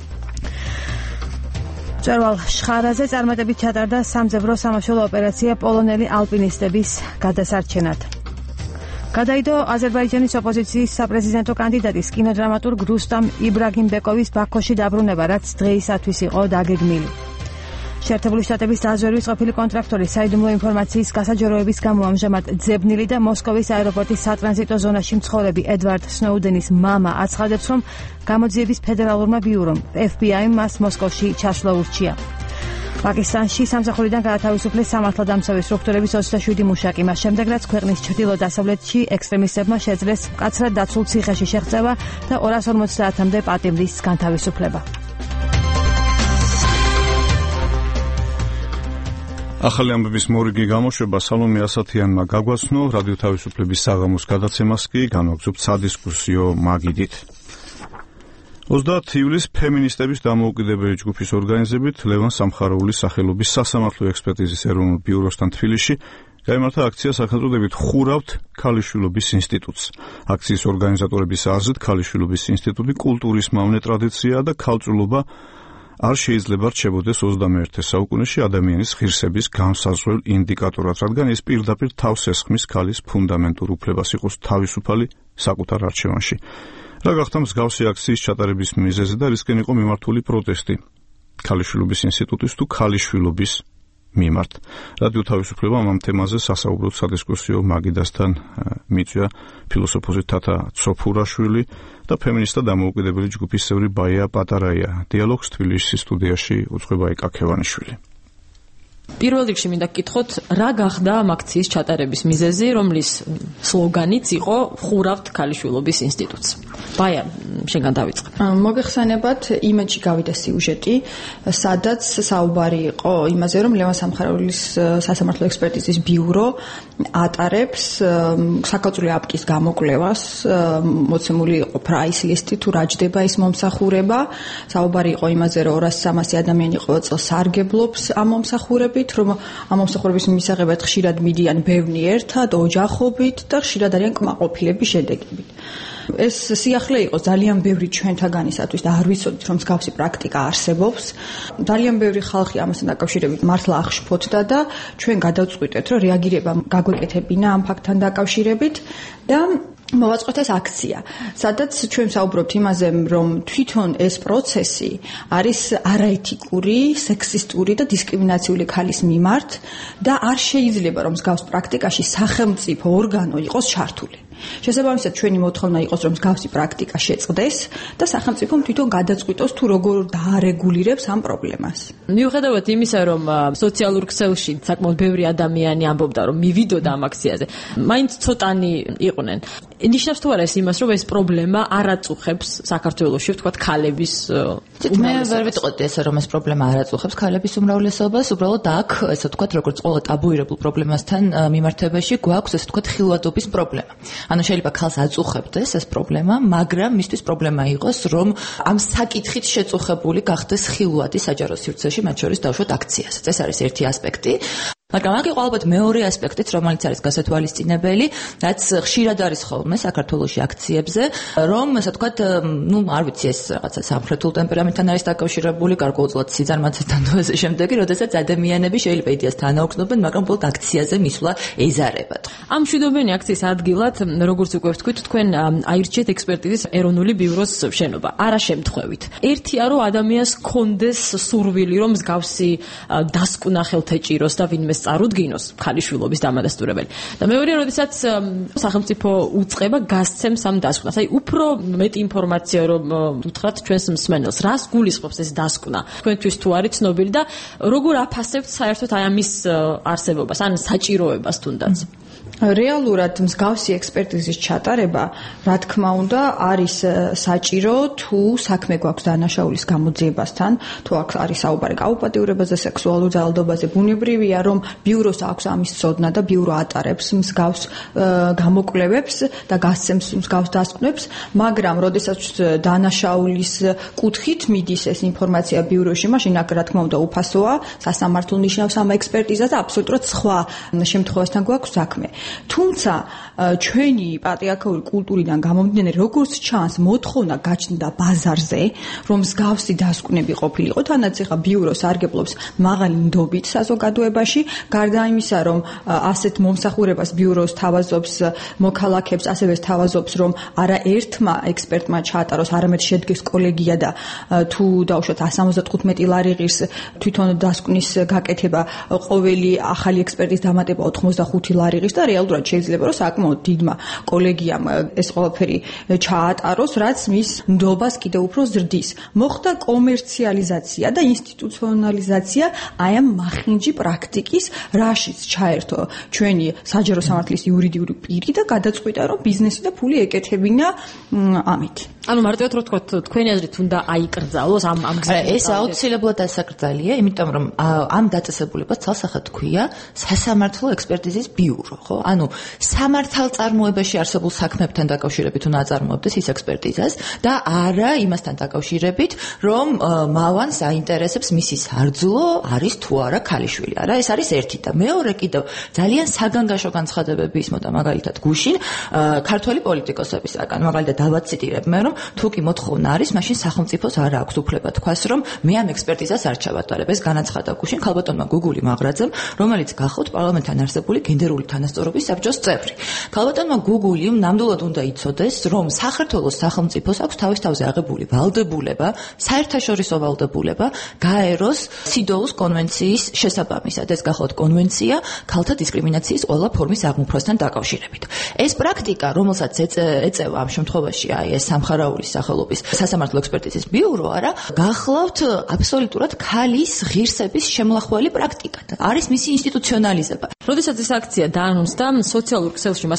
მწვერვალ შხარაზე წარმატებით ჩატარდა სამძებრო სამაშველო ოპერაცია პოლონელი ალპინისტების გადასარჩენად. გადაიდო აზერბაიჯანის ოპოზიციის საპრეზიდენტო კანდიდატის კინოდრამატურგ რუსტამ იბრაგიმბეკოვის ბაქოში დაბრუნება, რაც დღეისათვის იყო დაგეგმილი. შეერთებული შტატების დაზვერვის ყოფილი კონტრაქტორი საიდუმლო ინფორმაციის გასაჯაროების გამო ამჟამად ძებნილი და მოსკოვის აეროპორტის სატრანზიტო ზონაში მცხოვრები ედვარდ სნოუდენის მამა აცხადებს, რომ გამოძიების ფედერალურმა ბიურომ ეფ ბი აიმ მას მოსკოვში ჩასვლა ურჩია. პაკისტანში სამსახურიდან გაათავისუფლეს სამართალდამცავი სტრუქტურების ოცდაშვიდი მუშაკი, მას შემდეგ რაც ქვეყნის ჩრდილო-დასავლეთში ექსტრემისტებმა შეძლეს მკაცრად დაცულ ციხეში შეღწევა და ორას ორმოცდაათამდე პატიმრის განთავისუფლება. ახალი ამბების მორიგი გამოშვება სალომე ასათიანმა გაგვაცნო, რადიო თავისუფლების საღამოს გადაცემას კი განვაგრძობთ სადისკუსიო მაგიდით. ოცდაათი ივლისს ფემინისტების დამოუკიდებელი ჯგუფის ორგანიზებით ლევან სამხაროულის სახელობის სასამართლო ექსპერტიზის ეროვნულ ბიუროსთან თბილისში გაიმართა აქცია სახელწოდებით ხურავთ ქალიშვილობის ინსტიტუტს. აქციის ორგანიზატორების აზრით ქალიშვილობის ინსტიტუტი კულტურის მავნე ტრადიციაა და ქალწულობა არ შეიძლება რჩებოდეს ოცდამეერთე საუკუნეში ადამიანის ღირსების განსაზღვრელ ინდიკატორად, რადგან ეს პირდაპირ თავს ესხმის ქალის ფუნდამენტურ უფლებას იყოს თავისუფალი საკუთარ არჩევანში. რა გახდა მსგავსი აქციის ჩატარების მიზეზი და რისკენ იყო მიმართული პროტესტი ქალიშვილობის ინსტიტუტის თუ ქალიშვილობის მიმართ. რადიო თავისუფლებამ ამ თემაზე სასაუბროდ სადისკუსიო მაგიდასთან მიწვია ფილოსოფოსი თათა ცოფურაშვილი და ფემინისტთა დამოუკიდებელი ჯგუფის წევრი ბაია პატარაია. დიალოგს თბილისის სტუდიაში უძღვება იკაქევანიშვილი. პირველ რიგში მინდა გკითხოთ, რა გახდა ამ აქციის ჩატარების მიზეზი, რომლის სლოგანიც იყო ხურავთ ქალიშვილობის ინსტიტუტს. ბაია, შენგან დავიწყებ. მოგეხსენებათ, იმედში გავიდა სიუჟეტი, სადაც საუბარი იყო იმაზე, რომ ლევან სამხარეულის სასამართლო ექსპერტიზის ბიურო ატარებს საკავწული აპკის გამოკვლევას, მოცემული იყო price list-ი, თუ რა ჯდება ის მომსახურება. საუბარი იყო იმაზე, რომ ორასი სამასი ადამიანი ყოველ წელს სარგებლობს ამ მომსახურებით, რომ ამ მომსახურების მისაღებად ხშირად მიდიან ბევრი ერთად, ოჯახობით და ხშირად არიან კმაყოფილების შედეგებით. ეს სიახლე იყო ძალიან ბევრი ჩვენთაგანისათვის და არ ვიცოდით, რომ მსგავსი პრაქტიკა არსებობს. ძალიან ბევრი ხალხი ამასთან დაკავშირებით მართლა აღშფოთდა და ჩვენ გადავწყვიტეთ, რომ რეაგირება გაგვეკეთებინა ამ ფაქტთან დაკავშირებით და მოვაწყოთ ეს აქცია, სადაც ჩვენ ვსაუბრობთ იმაზე, რომ თვითონ ეს პროცესი არის არაეთიკური, სექსისტური და დისკრიმინაციული ქალის მიმართ და არ შეიძლება, რომ მსგავს პრაქტიკაში სახელმწიფო ორგანო იყოს ჩართული. შესაბამისად, ჩვენი მოთხოვნა იყოს, რომ მსგავსი პრაქტიკა შეწყდეს და სახელმწიფომ თვითონ გადაწყვიტოს, თუ როგორ დაარეგულირებს ამ პრობლემას. მიუხედავად იმისა, რომ სოციალურ ქსელში საკმაოდ ბევრი ადამიანი ამბობდა, რომ მივიდოდა ამ აქციაზე, მაინც ცოტანი იყვნენ. ნიშნავს თუ არა ეს იმას, რომ ეს პრობლემა არ აწუხებს საქართველოში, ვთქვათ, ქალების მე ვერ ვიტყოდი ესე, რომ ეს პრობლემა არ აწუხებს ქალების უმრავლესობას, უბრალოდ აქ, ესე ვთქვათ, როგორც ყველა ტაბუირებულ პრობლემასთან მიმართებაში გვაქვს, ესე ვთქვათ, ხილვადობის პრობლემა. ანუ შეიძლება ქალს აწუხებდეს ეს პრობლემა, მაგრამ მისთვის პრობლემა იყოს, რომ ამ საკითხით შეწუხებული გახდეს ხილვადი საჯარო სივრცეში, მათ შორის დავუშვათ აქციას. ეს არის ერთი ასპექტი. მაგრამ აქ იყო ალბათ მეორე ასპექტიც, რომელიც არის გასათვალისწინებელი, რაც ხშირად არის ხოლმე საქართველოში აქციებზე, რომ ასე ვთქვათ, ну, არ ვიცი, ეს რაღაცა სამხრეთულ ტემპერამენტთან არის დაკავშირებული, გარკვეულწილად სიზარმაცესთან და ასე შემდეგ, როდესაც ადამიანები შეიძლება იდეას თანაუგრძნობენ, მაგრამ უბრალოდ აქციაზე მისვლა ეზარებათ. ამ მშვიდობიანი აქციის ადგილად, როგორც უკვე ვთქვით, თქვენ აირჩიეთ ექსპერტიზის ეროვნული ბიუროს შენობა. არა შემთხვევით. ერთია, რომ ადამიანს კონდეს სურვილი, რომ მსგავსი დასკვნა ხელთეჭიროს და ვინმე წარუდგინოს ქალიშვილობის დამადასტურებელი. და მეორეა, როდესაც სახელმწიფო უწყება გასცემს ამ დასკვნას. აი, უფრო მეტი ინფორმაცია რომ უთხრათ ჩვენს მსმენელს, რას გულისხმობს ეს დასკვნა. თქვენთვის თუ არის ცნობილი და როგორ აფასებთ საერთოდ აი ამის არსებობას, ან საჭიროებას თუნდაც. რეალურად მსგავსი ექსპერტიზის ჩატარება, რა თქმა უნდა, არის საჭირო, თუ საქმე გვაქვს დანაშაულის გამოძიებასთან, თუ აქ არის საუბარი გაუპატიურებაზე, სექსუალურ ძალადობაზე, ბუნებრივია, რომ ბიუროს აქვს ამის ცოდნა და ბიურო ატარებს მსგავს გამოკვლევებს და გასცემს მსგავს დასკვნებს, მაგრამ როდესაც დანაშაულის კუთხით მიდის ეს ინფორმაცია ბიუროში, მაშინ აქ რა თქმა უნდა უფასოა, სასამართლო ნიშნავს ამ ექსპერტიზას და აბსოლუტურად სხვა შემთხვევასთან გვაქვს საქმე. თუმცა ჩვენი პატრიარქალური კულტურიდან გამომდინარე, როგორც ჩანს, მოთხოვნა გაჩნდა ბაზარზე, რომ მსგავსი დასკვნები ყოფილიყო, თანაც ეხა ბიურო სარგებლობს მაღალი ნდობით საზოგადოებაში, გარდა იმისა, რომ ასეთ მომსახურებას ბიუროს თავაზობს მოქალაქეებს, ასევე თავაზობს, რომ არა ერთმა ექსპერტმა ჩაატაროს, არამედ შედგეს კოლეგია და თუ დავუშვათ εκατს ორმოცდათხუთმეტი ლარი ღირს თვითონ დასკვნის გაკეთება, ყოველი ახალი ექსპერტის დამატება ოთხმოცდახუთი ლარი ღირს და რეალურად შეიძლება, რომ საკმაოდ დიდმა კოლეგიამ ეს ყველაფერი ჩაატაროს, რაც მის ნდობას კიდევ უფრო ზრდის. მოხდა კომერციალიზაცია და ინსტიტუციონალიზაცია აი ამ მახინჯი პრაქტიკის, რაშიც ჩაერთო ჩვენი საჯარო სამართლის იურიდიული პირი და გადაწყვიტა, რომ ბიზნესი და ფული ეკეთებინა ამით. ანუ მარტივად რო თქვა, თქვენი აზრით უნდა აიკრძალოს ამ ამ გზით. ეს აუცილებლად ასაკრძალია, იმიტომ რომ ამ დაწესებულებას თვალსახად ქვია სასამართლო ექსპერტიზის ბიურო, ხო? ანუ სამართალწარმოებაში არსებულ საქმებთან დაკავშირებით უნდა აწარმოებდეს ის ექსპერტიზას და არა იმასთან დაკავშირებით, რომ მავანს აინტერესებს მისი სარძლო არის თუ არა ქალიშვილი. არა, ეს არის ერთი და მეორე კიდევ ძალიან საგანგაშო განცხადებები ისმოდა მაგალითად გუშინ ქართველი პოლიტიკოსებისაგან. მაგალითად დავაციტირებ მე, რომ თუ კი მოთხოვნა არის, მაშინ სახელმწიფოს არ აქვს უფლება თქვას, რომ მე ამ ექსპერტიზას არ ჩავატარებ. ეს განაცხადა გუშინ ქალბატონმა გუგული მაღრაძემ, რომელიც გახავთ პარლამენტთან არსებული გენდერული თანასწორობის საბჭოს წევრი. ქალბატონმა გუგულიმ ნამდვილად უნდა იცოდეს, რომ საქართველოს სახელმწიფოს აქვს თავის თავზე აღებული ვალდებულება, საერთაშორისო ვალდებულება გაეროს სიდოუს კონვენციის შესაბამისად. ეს გახლავთ კონვენცია ქალთა დისკრიმინაციის ყველა ფორმის აღმოფხვრასთან დაკავშირებით. ეს პრაქტიკა, რომელსაც ეწევა ამ შემთხვევაში აი ეს სამხარაულის სახელობის სასამართლო ექსპერტიზის ბიურო, არა, გახლავთ აბსოლუტურად ქალის ღირსების შემლახველი პრაქტიკა. არის მისი ინსტიტუციონალიზება. როდესაც ეს აქცია დაანონსდა, სოციალურ ქსელში მას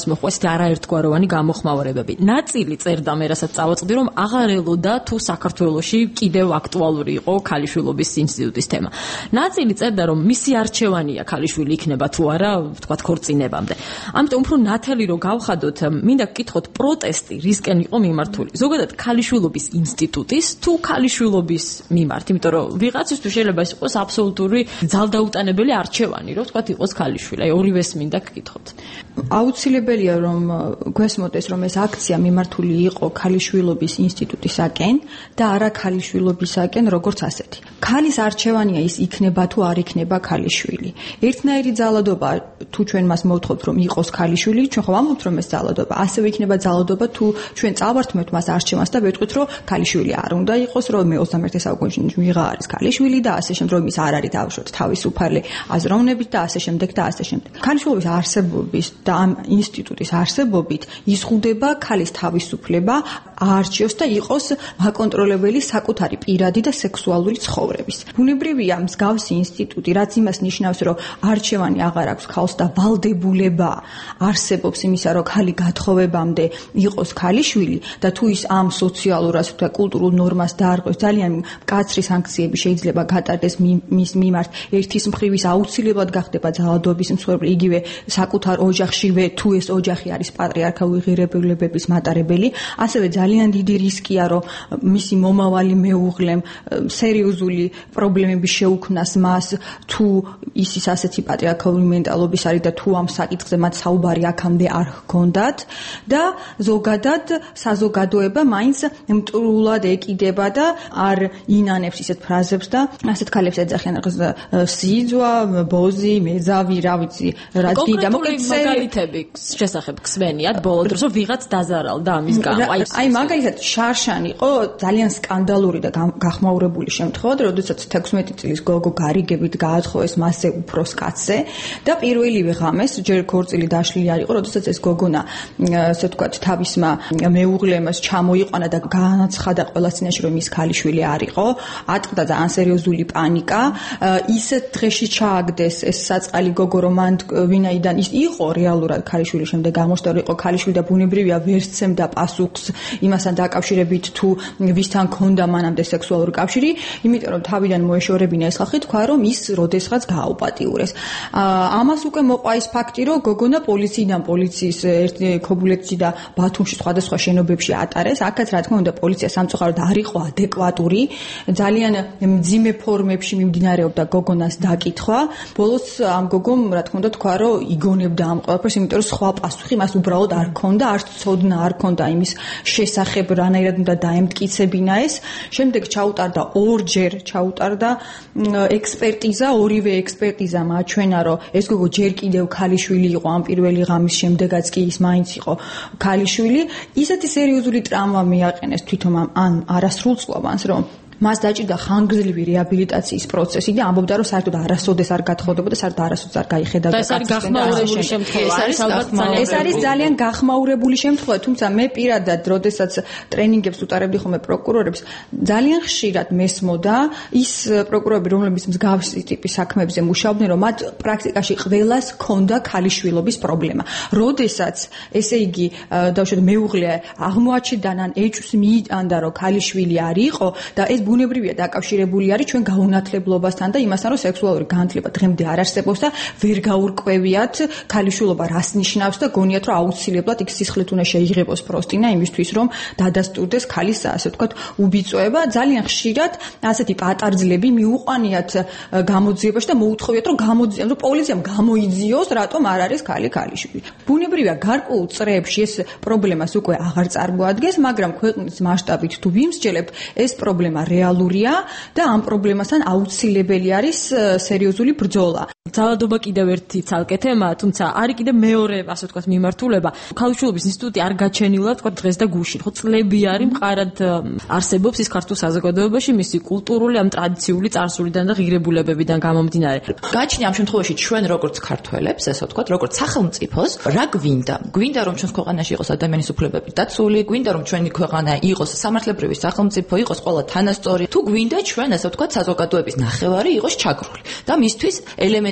მოხდა ესეთი არაერთგვაროვანი გამოხმაურებები. ნაწილი წერდა მე რასაც წავაწყდი რომ აღარ ელოდა თუ საქართველოში კიდევ აქტუალური იყო ქალიშვილობის ინსტიტუტის თემა. ნაწილი წერდა რომ მისი არჩევანია ქალიშვილი იქნება თუ არა, ვთქვათ ქორწინებამდე. ამიტომ უფრო ნათელი რომ გავხადოთ, მინდა გკითხოთ პროტესტი რისკენ იყო მიმართული. ზოგადად ქალიშვილობის ინსტიტუტის თუ ქალიშვილობის მიმართ, იმიტომ რომ ვიღაცისთვის შეიძლება ეს იყოს აბსოლუტური ძალდაუტანებელი არჩევანი, რომ ვთქვათ იყოს ქალიშვილი. აი ორივეს მინდა გკითხოთ. აუცილებელია რომ გვესმოდეს რომ ეს აქცია მიმართული იყო ქალიშვილობის ინსტიტუტისაკენ და არა ქალიშვილობისაკენ როგორც ასეთი. ქალის არჩევანია ის იქნება თუ არ იქნება ქალიშვილი. ერთნაირი ძალადობა თუ ჩვენ მას მოვთხოვთ რომ იყოს ქალიშვილი, ჩვენ ხომ ამბობთ რომ ეს ძალადობა, ასევე იქნება ძალადობა თუ ჩვენ წავართმევთ მას არჩევანს და ვეტყვით რომ ქალიშვილი არ უნდა იყოს, რომ მე ოცდამეერთე საუკუნეში ვიღა არის ქალიშვილი და ასე შემდეგ, რომ ის არ არის დავუშვათ თავისუფალი აზროვნებით და ასე შემდეგ და ასე შემდეგ. ქალიშვილობის არსებობის და ამ ინსტიტუტის არსებობით იზღუდება ქალის თავისუფლება აარჩიოს და იყოს აკონტროლებელი საკუთარი პირადი და სექსუალური ცხოვრების. ბუნებრივია მსგავსი ინსტიტუტი, რაც იმას ნიშნავს, რომ არჩევანი აღარ აქვს ქალს და ვალდებულება არსებობს იმისა, რომ ქალი გათხოვებამდე იყოს ქალიშვილი და თუ ის ამ სოციალურ ასე და კულტურულ ნორმას დაარღვევს, ძალიან მკაცრი სანქციები შეიძლება გატარდეს მის მიმართ. ერთის მხრივ ის აუცილებლად გახდება ძალადობის მსხვერპლი, იგივე საკუთარ ოჯახშივე თუ ეს ოჯახი არის პატრიარქალური ღირებულებების მატარებელი, ასევე ძალიან დიდი რისკია, რომ მისი მომავალი მეუღლემ სერიოზული პრობლემები შეუქმნას მას, თუ ის ის ასეთი პატრიარქალური მენტალობის არის და თუ ამ საკითხზე მათ საუბარი აქამდე არ ჰქონდათ და ზოგადად საზოგადოება მაინც მტრულად ეკიდება და არ ინანებს ისეთ ფრაზებს და ასეთ ქალებს ეძახიან რაღაც სიძვა, ბოზი, მეძავი, რა ვიცი, რა დიდა მაგალითები შესახებ ხსვენიათ ბოლო დროს რომ ვიღაც დაზარალდა ამის გამო. აი მაგალითად შარშან იყო ძალიან სკანდალური და გახმაურებული შემთხვევა, როდესაც თექვსმეტი წლის გოგო გარიგებით გაათხოვეს მასზე უფროს კაცზე და პირველივე ღამეს ჯერ ქორწილი დაშლილი არ იყო, როდესაც ეს გოგონა ასე ვთქვათ თავისმა მეუღლემ ჩამოიყვანა და განაცხადა ყველა წინაშე რომ ის ქალიშვილი არ იყო, ატყდა ძალიან სერიოზული პანიკა, ისეთ დღეში ჩააგდეს ეს საწყალი გოგო რომ მან ვინაიდან ის იყო რეალურად ქალიშვილის შემდეგ აღმოჩნდა რომ იყო ქალიშვილი და ბუნებრივია ვერ სცემდა პასუხს იმასთან დაკავშირებით თუ ვისთან ქონდა მანამდე სექსუალური კავშირი, იმიტომ რომ თავიდან მოეშორებინა ეს ხალხი, თქვა რომ ის როდესღაც გააუპატიურეს. ამას უკვე მოყვა ის ფაქტი, რომ გოგონა პოლიციიდან პოლიციის ერთ ქობულეთში და ბათუმში სხვადასხვა შენობებში ატარეს. აქაც რა თქმა უნდა პოლიცია სამწუხაროდ არ იყო ადეკვატური, ძალიან მძიმე ფორმებში მიმდინარეობდა გოგონას დაკითხვა. ბოლოს ამ გოგომ რა თქმა უნდა თქვა რომ იგონებდა ამ ყველაფერს, იმიტომ რომ სხვა პასუხი მას უბრალოდ არ ქონდა, არც ცოდნა არ ქონდა იმის შესახებ რანაირად უნდა დაემტკიცებინა ეს. შემდეგ ჩაუტარდა ორჯერ ჩაუტარდა ექსპერტიზა, ორივე ექსპერტიზა მაჩვენა რომ ეს გოგო ჯერ კიდევ ქალიშვილი იყო ამ პირველი ღამის შემდეგაც კი ის მაინც იყო ქალიშვილი. ისეთი სერიოზული ტრაუმა მიაყენეს თვითონ ამ არასრულწლოვანს, რომ მას დაჭირდა ხანგრძლივი რეაბილიტაციის პროცესი და ამბობდა რომ საერთოდ არასოდეს არ გათხოვდება და საერთოდ არასოდეს არ გაიხედავდა. ეს არის გახმაურებული შემთხვევა. ეს ალბათ ეს არის ძალიან გახმაურებული შემთხვევა, თუმცა მე პირადად, როდესაც ტრენინგებს უტარებდი ხოლმე პროკურორებს, ძალიან ხშირად მესმოდა ის პროკურორები, რომლებიც მსგავსი ტიპის საქმეებზე მუშაობდნენ, რომ მათ პრაქტიკაში ყველას ჰქონდა ქალიშვილობის პრობლემა. როდესაც ესე იგი დავუშვათ მეუღლე აღმოაჩენდა ან ეჭვს მიიტანდა რომ ქალიშვილი არ იყო და ეს ბუნებრივია დაკავშირებული არის ჩვენ გაუნათლებლობასთან და იმასთან, რომ სექსუალური განათლება დღემდე არ არსებობს და ვერ გაურკვევიათ ქალიშვილობა რას ნიშნავს და გონიათ, რომ აუცილებლად იქ სისხლით უნდა შეიღებოს პროსტინა იმისთვის, რომ დადასტურდეს ქალის ასე ვთქვათ უბიწოება. ძალიან ხშირად ასეთი პატარძლები მიუყვანიათ გამოძიებაში და მოუთხოვიათ, რომ გამოძიოს, რომ პოლიციამ გამოიძიოს, რატომ არ არის ქალი ქალიშვილი. ბუნებრივია გარკვეულ წრეებში ეს პრობლემას უკვე აღარ წარმოადგენს, მაგრამ ქვეყნის მასშტაბით თუ ვიმსჯელებთ, ეს პრობლემა რეალურია და ამ პრობლემასთან აუცილებელი არის სერიოზული ბრძოლა. ძალადობა კიდევ ერთი ცალკე თემა, თუმცა არის კიდევ მეორე, ასე ვთქვათ, მიმართულება. ქალიშვილობის ინსტიტუტი არ გაჩენილა, თქვათ, დღეს და გუშინ. ხო, წლები არის მყარად არსებობს ის ქართულ საზოგადოებაში მისი კულტურული, ამ ტრადიციული წარსულიდან და ღირებულებებიდან გამომდინარე. გაჩნია ამ შემთხვევაში ჩვენ როგორც ქართველებს, ასე ვთქვათ, როგორც სახელმწიფოს, რა გვინდა? გვინდა რომ ჩვენს ქვეყანაში იყოს ადამიანის უფლებები დაცული, გვინდა რომ ჩვენი ქვეყანა იყოს სამართლებრივი სახელმწიფო, იყოს ყველა თანასწორი, თუ გვინდა ჩვენ, ასე ვთქვათ, საზოგადოების ნახევარი იყოს ჩაგრული. და მისთვის ელემენტი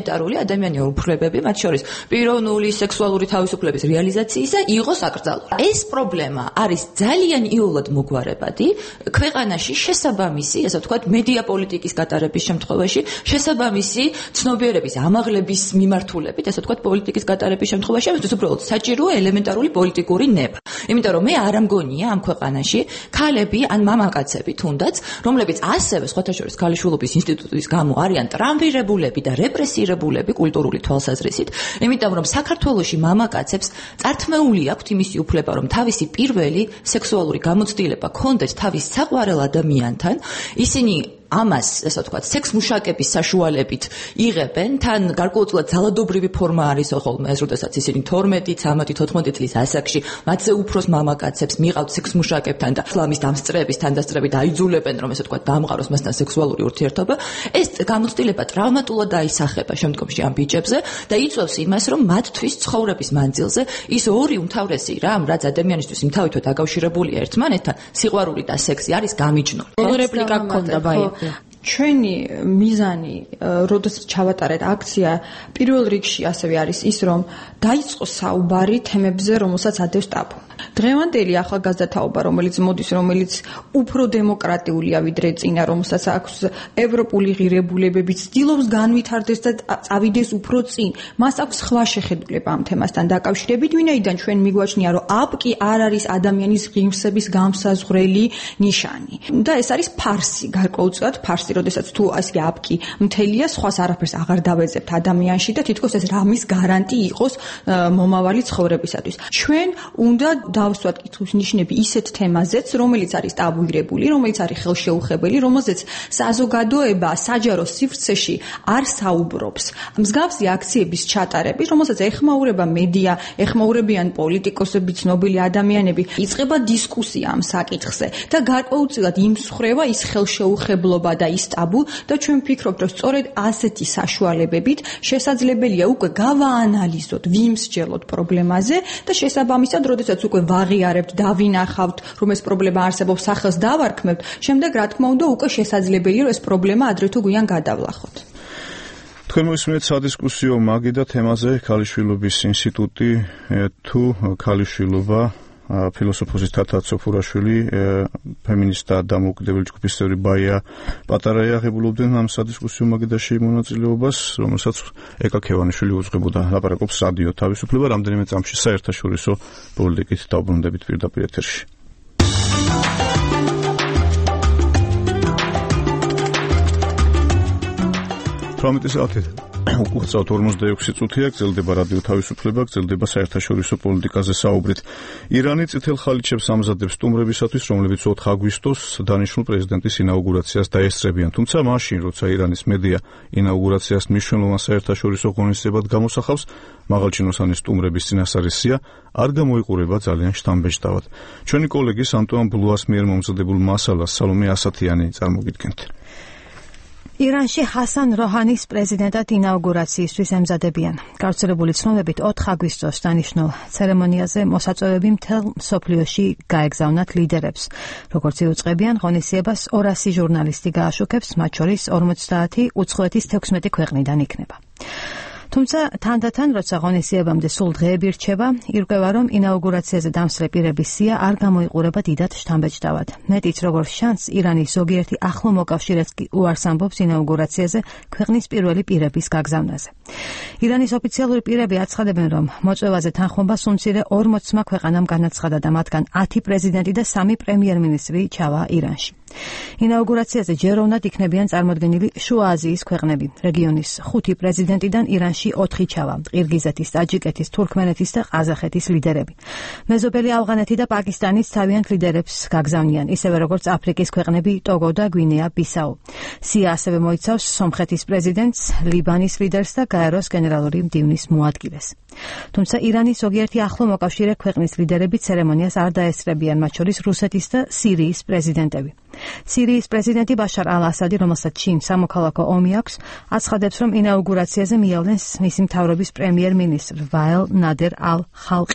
ელემენტარული ადამიანური უფლებები, მათ შორის პიროვნული, სექსუალური თავისუფლების რეალიზაციისა იყოს აკრძალული. ეს პრობლემა არის ძალიან იოლად მოგვარებადი ქვეყანაში შესაბამისი, ასე ვთქვათ, მედია პოლიტიკის გატარების შემთხვევაში, შესაბამისი ცნობიერების ამაღლების მიმართულებით, ასე ვთქვათ, პოლიტიკის გატარების შემთხვევაში, ამისთვის უბრალოდ საჭიროა ელემენტარული პოლიტიკური ნება. იმიტომ რომ მე არ ამგონია ამ ქვეყანაში ქალები ან მამაკაცები თუნდაც, რომლებიც ასევე სხვათა შორის ქალიშვილობის ინსტიტუტის გამო არიან ტრამვირებულები და რეპრესირებულები კულტურული თვალსაზრისით, იმიტომ რომ საქართველოში მამაკაცებს წართმეული აქვთ იმისი უფლება, რომ თავისი პირველი სექსუალური გამოცდილება ქონდეთ თავის საყვარელ ადამიანთან, ისინი ამას, ასე ვთქვათ, სექსმუშაკების საშუალებით იღებენ, თან გარკვეულწილად ძალადობრივი ფორმა არის ხოლმე ეს, როდესაც ისინი თორმეტი, ცამეტი, თოთხმეტი წლის ასაკში მათზე უფროს მამაკაცებს მიყავთ სექსმუშაკებთან და ფლამის დამსწრების თანდასწრებით აიძულებენ, რომ ესე ვთქვათ, დამყაროს მასთან სექსუალური ურთიერთობა. ეს გამოცდილება ტრავმატულად აისახება შემდგომში ამ ბიჭებზე და იწვევს იმას, რომ მათთვის ცხოვრების მანძილზე ის ორი უმთავრესი რამ, რაც ადამიანისთვის იმთავითო დაკავშირებულია ერთმანეთთან, სიყვარული და სექსი არის გამიჯნული. რეპლიკა გქონდა ბაი. ჩვენი მიზანი, როდესაც ჩავატარეთ აქცია, პირველ რიგში ასევე არის ის, რომ დაიწყოს საუბარი თემებზე, რომელსაც ადევს ტაბუ. დღევანდელი ახალგაზრდა თაობა, რომელიც მოდის, რომელიც უფრო დემოკრატიულია ვიდრე წინა, რომელსაც აქვს ევროპული ღირებულებები, ცდილობს განვითარდეს და წავიდეს უფრო წინ. მას აქვს სხვა შეხედულება ამ თემასთან დაკავშირებით, ვინაიდან ჩვენ მიგვაჩნია, რომ აპკი არ არის ადამიანის ღირსების გამსაზღვრელი ნიშანი. და ეს არის ფარსი, გარკვეულწილად ფარსი, როდესაც თუ ასე აპკი მთელია, სხვას არაფერს აღარ დავეძებთ ადამიანში და თითქოს ეს რამის გარანტი იყოს მომავალი ცხოვრებისათვის. ჩვენ უნდა დავსვათ კითხვის ნიშნები ისეთ თემაზეც, რომელიც არის ტაბუირებული, რომელიც არის ხელშეუხებელი, რომელზეც საზოგადოება საჯარო სივრცეში არ საუბრობს. მსგავსი აქციების ჩატარები, რომელსაც ეხმაურება მედია, ეხმაურებიან პოლიტიკოსები, ცნობილი ადამიანები, იწყება დისკუსია ამ საკითხზე და გარკვეულწილად იმსხვრევა ის ხელშეუხებლობა და ის ტაბუ და ჩვენ ვფიქრობთ, რომ სწორედ ასეთი საშუალებებით შესაძლებელია უკვე გავაანალიზოთ, ვიმსჯელოთ პრობლემაზე და შესაბამისად, როდესაც უკვე ვაღიარებთ, დავინახავთ, რომ ეს პრობლემა არსებობს, სახელს დავარქმევთ, შემდეგ რა თქმა უნდა უკვე შესაძლებელია, რომ ეს პრობლემა ადრე თუ გვიან გადავლახოთ. თქვენ მოვისმენთ სადისკუსიო მაგიდა თემაზე ქალიშვილობის ინსტიტუტი თუ ქალიშვილობა ფილოსოფოსის თათა ცოფურაშვილი, ფემინისტთა დამოუკიდებელი ჯგუფის წევრი ბაია პატარაია აღებულობდნენ ამ სადისკუსიო მაგიდაში მონაწილეობას, რომელსაც ეკა ქევანიშვილი უძღვებოდა. ლაპარაკობს რადიო თავისუფლება, რამდენიმე წამში საერთაშორისო პოლიტიკით დაუბრუნდებით პირდაპირ ეთერში. თვრამეტი საათი უყურებთ ორმოცდაექვსი წუთია, გრძელდება რადიო თავისუფლება, გრძელდება საერთაშორისო პოლიტიკაზე საუბრით. ირანი წითელ ხალიჩებს ამზადებს სტუმრებისათვის, რომლებიც ოთხ აგვისტოს დანიშნულ პრეზიდენტის ინაუგურაციას დაესწრებიან. თუმცა მაშინ, როცა ირანის მედია ინაუგურაციას მნიშვნელოვან საერთაშორისო ღონისძიებად გამოსახავს, მაღალჩინოსანი სტუმრების წინასწარი არ გამოიყურება ძალიან შთამბეჭდავად. ჩვენი კოლეგის ანტუან ბლუას მიერ მომზადებულ მასალას სალომე ასათიანი წარმოგიდგენთ. ირანში ჰასან როჰანის პრეზიდენტად ინაუგურაციისთვის ემზადებიან. გავრცელებული ცნობებით ოთხ აგვისტოს დანიშნულ ცერემონიაზე მოსაწვევები მთელ მსოფლიოში გაეგზავნათ ლიდერებს. როგორც იუწყებიან, ღონისძიებას ორასი ჟურნალისტი გააშუქებს, მათ შორის ორმოცდაათი უცხოეთის თექვსმეტი ქვეყნიდან იქნება. თუმცა თანდათან, როცა ღონისძიებამდე სულ დღეები რჩება, ირკვევა, რომ ინაუგურაციაზე დამსწრე პირების სია არ გამოიყურება დიდად შთამბეჭდავად. მეტიც, როგორც ჩანს, ირანის ზოგიერთი ახლო მოკავშირეც კი უარს ამბობს ინაუგურაციაზე ქვეყნის პირველი პირების გაგზავნაზე. ირანის ოფიციალური პირები აცხადებენ, რომ მოწვევაზე თანხმობას უმცირე ორმოცმა ქვეყანამ განაცხადა და მათგან ათი პრეზიდენტი და სამი პრემიერ-მინისტრი ჩავა ირანში. ინაუგურაციაზე ჯეროვნად იქნებიან წარმოდგენილი შუა აზიის ქვეყნები. რეგიონის ხუთი პრეზიდენტიდან ირანში ოთხი ჩავა: ყირგიზეთის, ტაჯიკეთის, თურქმენეთის და ყაზახეთის ლიდერები. მეზობელი ავღანეთი და პაკისტანის თავიანთ ლიდერებს გაგზავნიან, ისევე როგორც აფრიკის ქვეყნები ტოგო და გვინეა-ბისაუ. სია ასევე მოიცავს სომხეთის პრეზიდენტს, ლიბანის ლიდერს და გაეროს გენერალური მდივნის მოადგილეს. თუმცა ირანის ზოგიერთი ახლო მოკავშირე ქვეყნის ლიდერები ცერემონიას არ დაესწრებიან, მათ შორის რუსეთის და სირიის პრეზიდენტები. სირიის პრეზიდენტი ბაშარ ალ-ასადი, რომელსაც შინ სამოქალაქო ომი აქვს, აცხადებს, რომ ინაუგურაციაზე მიავლენს მისი მთავრობის პრემიერ-მინისტრ ვაელ ნადერ ალ-ხალყის.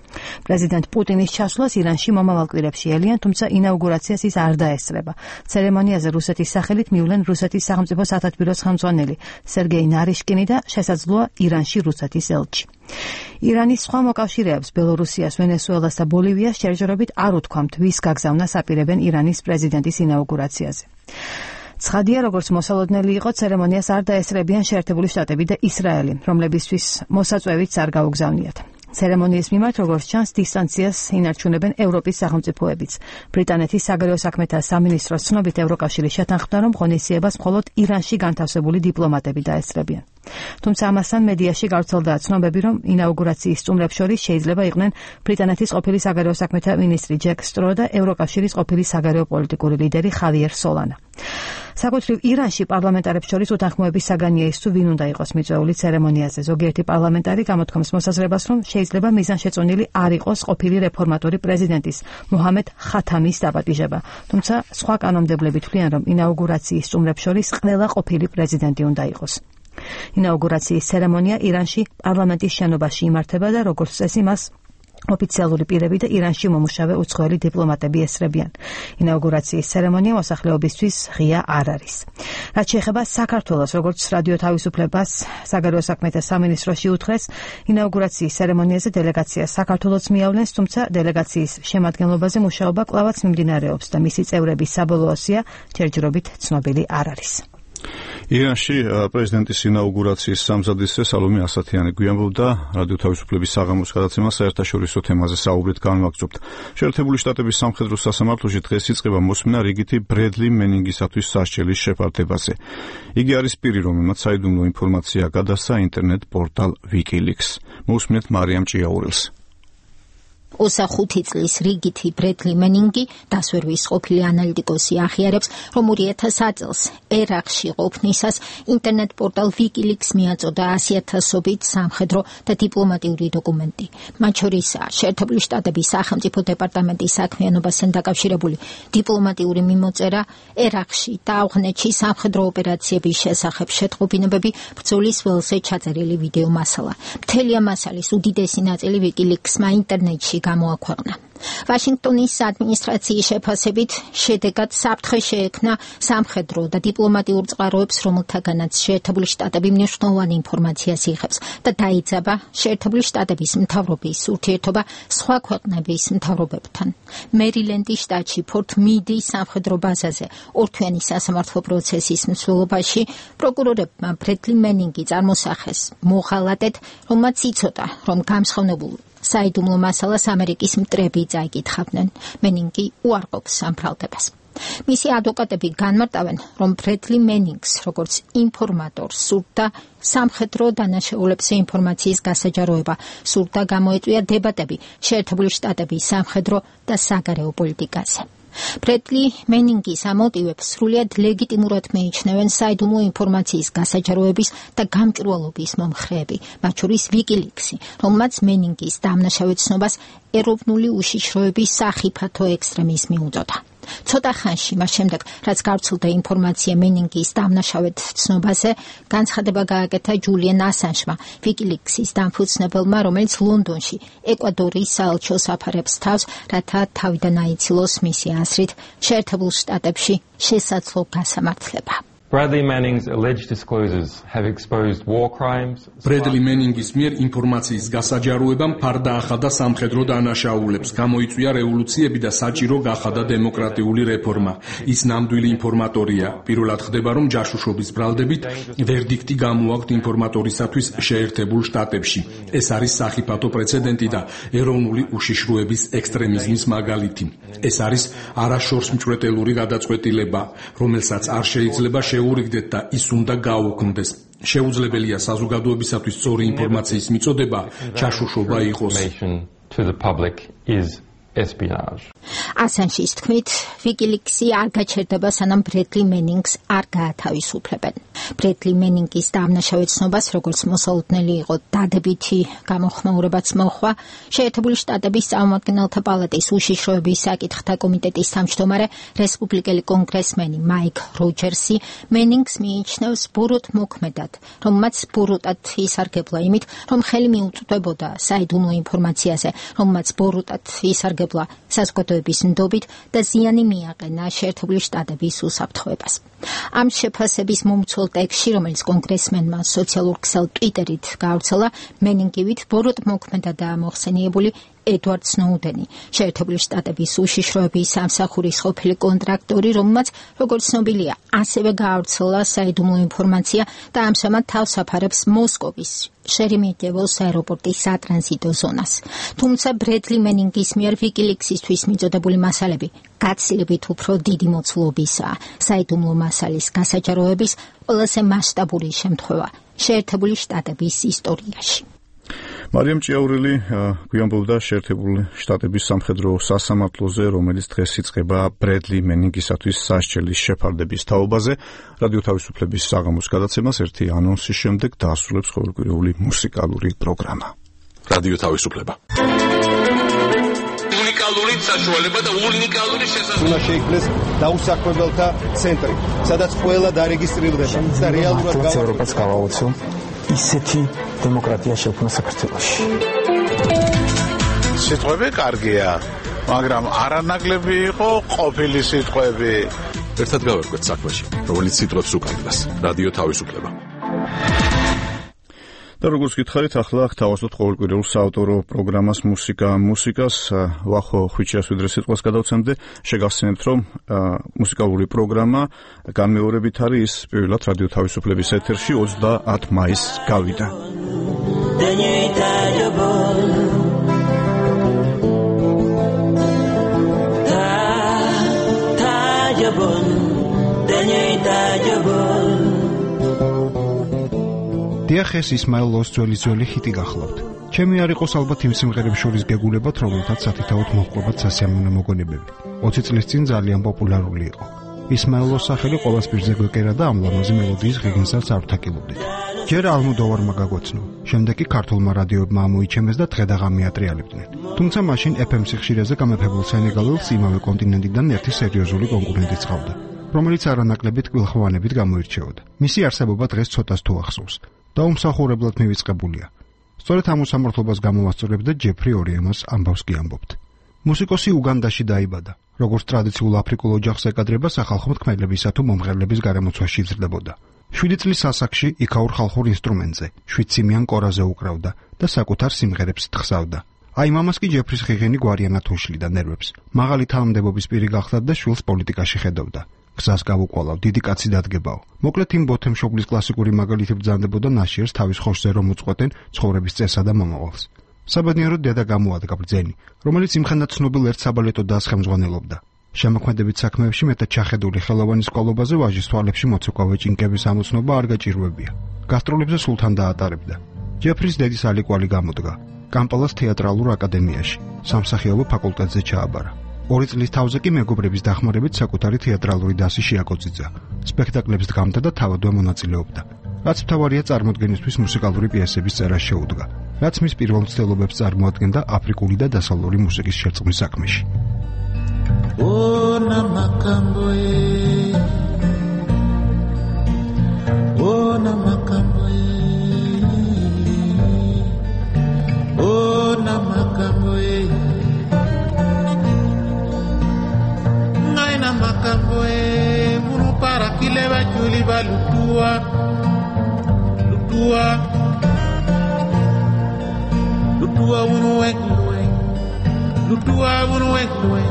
პრეზიდენტ პუტინის ჩასვლას ირანში მომავალ კვირებში ელიან, თუმცა ინაუგურაციას ის არ დაესწრება. ცერემონიაზე რუსეთის სახელით მივლენ რუსეთის სახელმწიფო სათათბიროს ხელმძღვანელი სერგეი ნარიშკინი და შესაძლოა ირანში რუსეთის ელჩი. ირანის სხვა მოკავშირეებს ბელორუსიას, ვენესუელას და ბოლივიას შერჯერობით არ უთქვამთ, ვის გაგზავნას აპირებენ ირანის პრეზიდენტის ინაუგურაციაზე. ცხადია, როგორც მოსალოდნელი იყო, ცერემონიას არ დაესწრებიან შეერთებული შტატები და ისრაელი, რომლებისთვის მოსაწვევიც არ გაუგზავნიათ. ცერემონიის მიმართ, როგორც ჩანს, დისტანციას ინარჩუნებენ ევროპის სახელმწიფოებიც. ბრიტანეთის საგარეო საქმეთა სამინისტროს ცნობით, ევროკავშირი შეთანხმდა, რომ ღონისძიებას მხოლოდ ირანში განთავსებული დიპლომატები დაესწრებიან. თუმცა ამასთან მედიაში გავრცელდა ცნობები, რომ ინაუგურაციის სტუმრებს შორის შეიძლება იყვნენ ბრიტანეთის ყოფილი საგარეო საქმეთა მინისტრი ჯეკ სტრო და ევროკავშირის ყოფილი საგარეო პოლიტიკური ლიდერი ხავიერ სოლანა. საკუთრივ ირანში პარლამენტარებს შორის უთანხმოების საგანია ის, თუ ვინ უნდა იყოს მიწვეული ცერემონიაზე. ზოგიერთი პარლამენტარი გამოთქვამს მოსაზრებას, რომ შეიძლება მიზანშეწონილი არ იყოს ყოფილი რეფორმატორი პრეზიდენტის მუჰამედ ხათამის დაპატიჟება. თუმცა სხვა კანონმდებლები თვლიან, რომ ინაუგურაციის სტუმრებს შორის ყველა ყოფილი პრეზიდენტი უნდა იყოს. ინაუგურაციის ცერემონია ირანში პარლამენტის შენობაში იმართება და როგორც წესი მას ოფიციალური პირები და ირანში მომუშავე უცხოელი დიპლომატები ესწრებიან. ინაუგურაციის ცერემონია მოსახლეობისთვის ღია არ არის. რაც შეეხება საქართველოს, როგორც რადიო თავისუფლებას საგარეო საქმეთა სამინისტროში უთხრეს, ინაუგურაციის ცერემონიაზე დელეგაციას საქართველოს მიავლენს, თუმცა დელეგაციის შემადგენლობაზე მუშაობა კვლავაც მიმდინარეობს და მისი წევრების საბოლოო სია ჯერჯერობით ცნობილი არ არის. ირანში პრეზიდენტის ინაუგურაციის სამზადისზე სალომე ასათიანი გვიამბობდა რადიო თავისუფლების საღამოს გადაცემას საერთაშორისო თემაზე საუბრით განვაგრძობთ. შეერთებული შტატების სამხედრო სასამართლოში დღეს იწყება მოსმენა რიგითი ბრედლი მენინგისათვის სასჯელის შეფარდებაზე. იგი არის პირი, რომელმაც საიდუმლო ინფორმაცია გადასცა ინტერნეტ პორტალ WikiLeaks. მოусმინეთ მარიამ ჭიაურელს. ოცდახუთი წლის რიგითი ბრედლი მენინგი დასვერვის ყოფილი ანალიტიკოსი ახიარებს, რომ ორი ათასი წელს ერაყში ყოფნისას ინტერნეტ პორტალ WikiLeaks მიაწოდა ასი ათასობით სამხედრო და დიპლომატიური დოკუმენტი. მათ შორისაა შეერთებული შტატების სახელმწიფო დეპარტამენტის საქმიანობასთან დაკავშირებული დიპლომატიური მიმოწერა, ერაყში და ავღანეთში სამხედრო ოპერაციების შესახებ შეტყობინებები, ბრძოლის ველზე ჩაწერილი ვიდეო მასალა. მთელი ამ მასალის უდიდესი ნაწილი WikiLeaks-მა ინტერნეტში გამოაქვეყნა. ვაშინგტონის ადმინისტრაციის შეფასებით შედეგად საფრთხე შეექმნა სამხედრო და დიპლომატიურ წყაროებს, რომელთაგანაც შეერთებული შტატები მნიშვნელოვანი ინფორმაციას იღებს და დაიძაბა შეერთებული შტატების მთავრობის ურთიერთობა სხვა ქვეყნების მთავრობებთან. მერილენდის შტატში ფორთ მიდის სამხედრო ბაზაზე ორთვიანი სასამართლო პროცესის მსვლელობაში პროკურორებმა ბრედლი მენინგი წარმოსახეს მოღალატედ, რომელმაც იცოდა, რომ გამსხოვნებულ საიდუმლო მასალას ამერიკის მტრები წაიკითხავდნენ. მენინგი უარყოფს ამ ბრალდებას. მისი ადვოკატები განმარტავენ, რომ ბრედლი მენინგს, როგორც ინფორმატორს, სურდა სამხედრო დანაშაულებზე ინფორმაციის გასაჯაროება, სურდა გამოეწვია დებატები შეერთებული შტატების სამხედრო და საგარეო პოლიტიკაზე. ბრედლი მენინგის ამოტივებს სრულიად ლეგიტიმურად მიიჩნევენ საიდუმლო ინფორმაციის გასაჯაროების და გამჭვირვალობის მომხრეები, მათ შორის WikiLeaks-ი, რომელმაც მენინგის დამნაშავე ცნობას ეროვნული უშიშროების სახიფათო ექსტრემიზმი უწოდა. ცოტა ხანში მას შემდეგ, რაც გავრცელდა ინფორმაცია მენინგის დამნაშავედ ცნობაზე, განცხადება გააკეთა ჯულიან ასანჟმა, WikiLeaks-ის დამფუძნებელმა, რომელიც ლონდონში ეკვადორის საელჩოს აფარებს თავს, რათა თავიდან აიცილოს მისი აზრით შეერთებულ შტატებში შესაძლო გასამართლება. Bradley Manning's alleged disclosures have exposed war crimes. Bradley Manning's მიერ ინფორმაციის გასაჯაროებამ ფარდა ახადა სამხედრო დანაშაულებს, გამოიწვია რევოლუციები და საჭირო გახადა დემოკრატიული რეფორმა. ის ნამდვილი ინფორმატორია. პირველად ხდება, რომ ჯაშუშობის ბრალდებით ვერდიქტი გამოაქვთ ინფორმატორისათვის შეერთებულ შტატებში. ეს არის სახიფათო პრეცედენტი და ეროვნული უშიშროების ექსტრემიზმის მაგალითი. ეს არის არაშორს მჭვრეტელური გადაწყვეტილება, რომელსაც არ შეიძლება შეურიგდეთ და ის უნდა გააუქმდეს. შეუძლებელია საზოგადოებისათვის სწორი ინფორმაციის მიწოდება, ჩაშუშობა იყოს. To the public is espionage. ასანჟის თქმით, ვიკილიქსი არ გაჩერდება, სანამ ბრედლი მენინგს არ გაათავისუფლებენ. ბრედლი მენინგის დამნაშავე ცნობას, როგორც მოსალოდნელი იყო დადებითი გამოხმაურებაც მოხვა, შეერთებული შტატების წარმომადგენელთა პალატის უშიშროების საკითხთა კომიტეტის თავმჯდომარე რესპუბლიკელი კონგრესმენი მაიკ როჯერსი მენინგს მიიჩნევს ბურუთ მოქმედად, რომელმაც ბურუტად ისარგებლა იმით, რომ ხელი მიუწვდებოდა საიდუმლო ინფორმაციაზე, რომელმაც ბურუტად ისარგებლა საზოგადოების ნდობით და ზიანი მიაყენა შეერთებული შტატების უსაფრთხოებას. ამ შეფასების მომცველ ტექსტში, რომელიც კონგრესმენმა სოციალურ ქსელ ტვიტერით გაავრცელა, მენინგივით ბოროტ მოქმედადაა მოხსენიებული ედვარდ სნოუდენი, შეერთებული შტატების უშიშროების სამსახურის ყოფილი კონტრაქტორი, რომელმაც, როგორც ცნობილია, ასევე გაავრცელა საიდუმლო ინფორმაცია და ამჟამად თავს აფარებს მოსკოვის შერემეტიევოს აეროპორტის სატრანზიტო ზონას. თუმცა ბრედლი მენინგის მიერ ვიკილიქსისთვის მიწოდებული მასალები გაცილებით უფრო დიდი მოცულობისაა. საიდუმლო მასალის გასაჯაროების ყველაზე მასშტაბური შემთხვევა შეერთებული შტატების ისტორიაში. მარიამ ჭიაურელი გვიამბობდა შეერთებული შტატების სამხედრო სასამართლოზე, რომელიც დღეს იწყება ბრედლი მენინგისათვის სასჯელის შეფარდების თაობაზე. რადიო თავისუფლების საღამოს გადაცემას ერთი ანონსის შემდეგ დაასრულებს ყოველკვირეული მუსიკალური პროგრამა. რადიო თავისუფლება. უნიკალური საშუალება და უნიკალური შესაძლებლობა. უნდა შეიქმნეს დაუსაქმებელთა ცენტრი, სადაც ყველა დარეგისტრირდება და რეალურად ევროპას გავაოცო ისეთი დემოკრატია შექმნა საქართველოში. სიტყვები კარგია, მაგრამ არანაკლები იყო ყოფილი სიტყვები. ერთად გავერკვეთ საქმეში, რომელიც სიტყვებს უკანდას. რადიო თავისუფლება. და როგორც გითხარით, ახლა გთავაზობთ ყოველკვირეულ საავტორო პროგრამას მუსიკა მუსიკას. ვახო ხვიჩიას ვიდრე სიტყვას გადავცემდე, შეგახსენებთ, რომ მუსიკალური პროგრამა განმეორებით არის ის პირველად რადიო თავისუფლების ეთერში ოცდაათ მაისს გავიდა. დიახ, ეს ისმაილოს ძველი ძველი ჰიტი გახლავთ. ჩემი არ იყოს ალბათ იმ სიმღერებს შორის გეგულებათ, რომელთაც სათითაოდ მოჰყვებათ სასიამოვნო მოგონებები. ოცი წლის წინ ძალიან პოპულარული იყო. ისმაილოს სახელი ყოველს პირზე გვეკერა და ამ ლამაზი მელოდიის ღირსებას არ ვთაკილობდით. ჯერ ალმუდოვარმა გაგოცნო, შემდეგ კი ქართულმა რადიოებმა ამოიჩემეს და დღე და ღამე ატრიალებდნენ. თუმცა მაშინ ეფ ემ სიხშირეზე გამეფებულ სენეგალელს იმავე კონტინენტიდან ერთი სერიოზული კონკურენტი წყავდა, რომელიც არანაკლებით კვილხვანებით გამოირჩეოდა. მისი არსებობა დღეს ცოტას თუ ახსოვს და უმსახურებლად მივიწყებულია. სწორედ ამ უსამართლობას გამოვასწორებ და ჯეფრი ორიემას ამბავს კი ამბობთ. მუსიკოსი უგანდაში დაიბადა. როგორც ტრადიციულ აფრიკულ ოჯახს ეკადრება, სახალხო თქმელებისა თუ მომღერლების გარემოცვაში იზრდებოდა. შვიდი წლის ასაკში იქაურ ხალხურ ინსტრუმენტზე, შვიდციმიან კორაზე უკრავდა და საკუთარ სიმღერებს თხზავდა. აი მამას კი ჯეფრის ღიღენი გვარიანად უშლიდა ნერვებს. მაღალი თანამდებობის პირი გახლდა და შვილს პოლიტიკაში ხედავდა. გზას გავუყოლავ, დიდი კაცი დადგებაო. მოკლედ იმ ბოთემშობლის კლასიკური მაგალითი ბრძანდებოდა ნაშიერს თავის ხორცზე რომ უწყვეტენ ცხოვრების წესსა და მომავალს. საბედნიეროდ დედა გამოადგა ბრძენი, რომელიც იმხანად ცნობილ ერთ საბალეტო დასს ხელმძღვანელობდა. შემოქმედებით საქმეებში მეტად ჩახედული ხელოვანის ყოლობაზე ვაჟის თვალებში მოცეკვავე ჭინკების ამოცნობა არ გაჭირვებია. გასტროლებზე სულთან დაატარებდა. ჯეფრის დედის ალიკვალი გამოდგა. კამპალას თეატრალურ აკადემიაში, სამსახიობო ფაკულტეტზე ჩააბარა. ორი წლის თავზე კი მეგობრების დახმარებით საკუთარი თეატრალური დასი შეაკოწიძა. სპექტაკლებს დგამდა და თავადვე მონაწილეობდა. რაც მთავარია, წარმოდგენისთვის მუსიკალური პიესების წერას შეუდგა, რაც მის პირველ მცდელობებს წარმოადგენდა აფრიკული და დასავლური მუსიკის შერწყმის საქმეში. Ona makamboe Ona makamboe Ona makamboe Naina makamboe Munu para kileba chuli ba lutua Lutua Lutua unu wek luek Lutua unu wek luek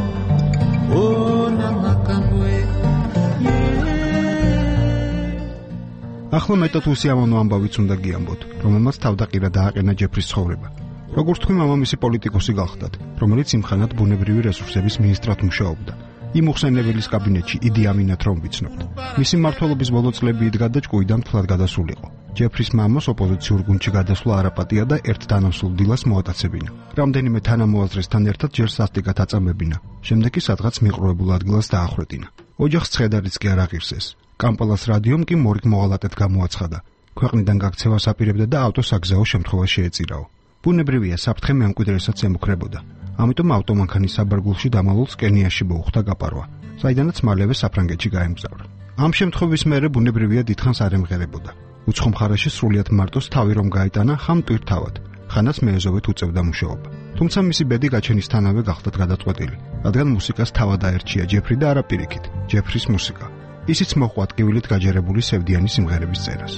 ახლა მეტად უსიამოვნო ამბავიც უნდა გიამბოთ, რომელმაც თავდაყირა დააყენა ჯეფრის ცხოვრება. როგორც თქვი, მამამისი პოლიტიკოსი გახლდათ, რომელიც იმხანად ბუნებრივი რესურსების მინისტრად მუშაობდა. იმ უხსენებელის კაბინეტში იდი ამინათ რომ ვიცნობთ. მისი მმართველობის ბოლო წლები იდგა და ჭკუიდან მთლად გადასულიყო. ჯეფრის მამას ოპოზიციურ გუნდში გადასვლა არაპატია და ერთ თანამსხმელ დილას მოატაცებინა. რამდენიმე თანამოაზრესთან ერთად ჯერ სასტიკად აწამებინა. შემდეგ კი სადღაც მიყრუებულ ადგილას დაახვეწინა. ოჯახს ცხედარიც კი არ აღირსეს. კამპალას რადიომ კი მორიგ მოღალატედ გამოაცხადა. ქვეყნიდან გაქცევას აპირებდა და ავტოსაგზაო შემთხვევა შეეწირაო. ბუნებრივია, საფრთხე მემკვიდრესაც ემუქრებოდა. ამიტომ ავტომანქანის საბარგულში დამალულს კენიაში მოუხდა გაპარვა, საიდანაც მალევე საფრანგეთში გაემგზავრა. ამ შემთხვევის მერე ბუნებრივია დიდხანს არ ემღერებოდა. უცხო მხარეში სრულიად მარტოს თავი რომ გაიტანა ხამ ტვირთავად, ხანაც მეეზოვეთ უწევდა მუშაობა. თუმცა მისი ბედი გაჩენისთანავე გახდათ გადაწყვეტილი, რადგან მუსიკას თავად აერჩია ჯეფრი და არა პირიქით, ჯეფრის მუსიკა. ისიც მოჰყვა ტკივილით გაჯერებული სევდიანი სიმღერების წერას.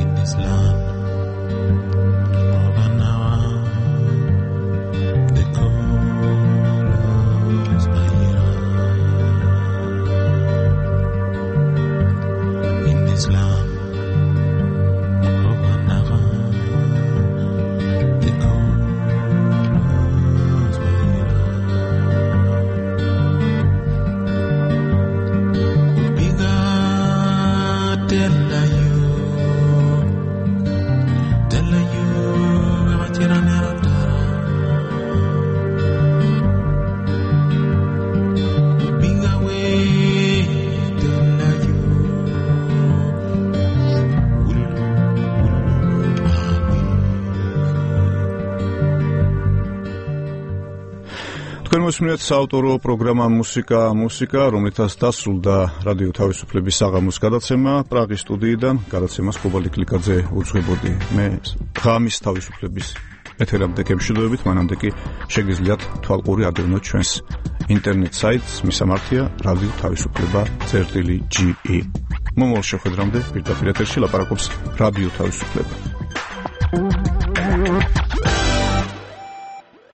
მოსმენთ საავტორო პროგრამა მუსიკა მუსიკა, რომლითაც დასრულდა რადიო თავისუფლების საღამოს გადაცემა პრაღის სტუდიიდან. გადაცემას კობალიკ ლიკაძე უძღვებოდი. მე ღამის თავისუფლების ეთერამდე გემშვიდობებით, მანამდე კი შეგიძლიათ თვალყური აგევნოთ ჩვენს ინტერნეტ საიტს, მისამართია რადიო თავისუფლება წერტილი ჯი ი. მომავალ შეხვედრამდე პირდაპირ ეთერში ლაპარაკობს რადიო თავისუფლება.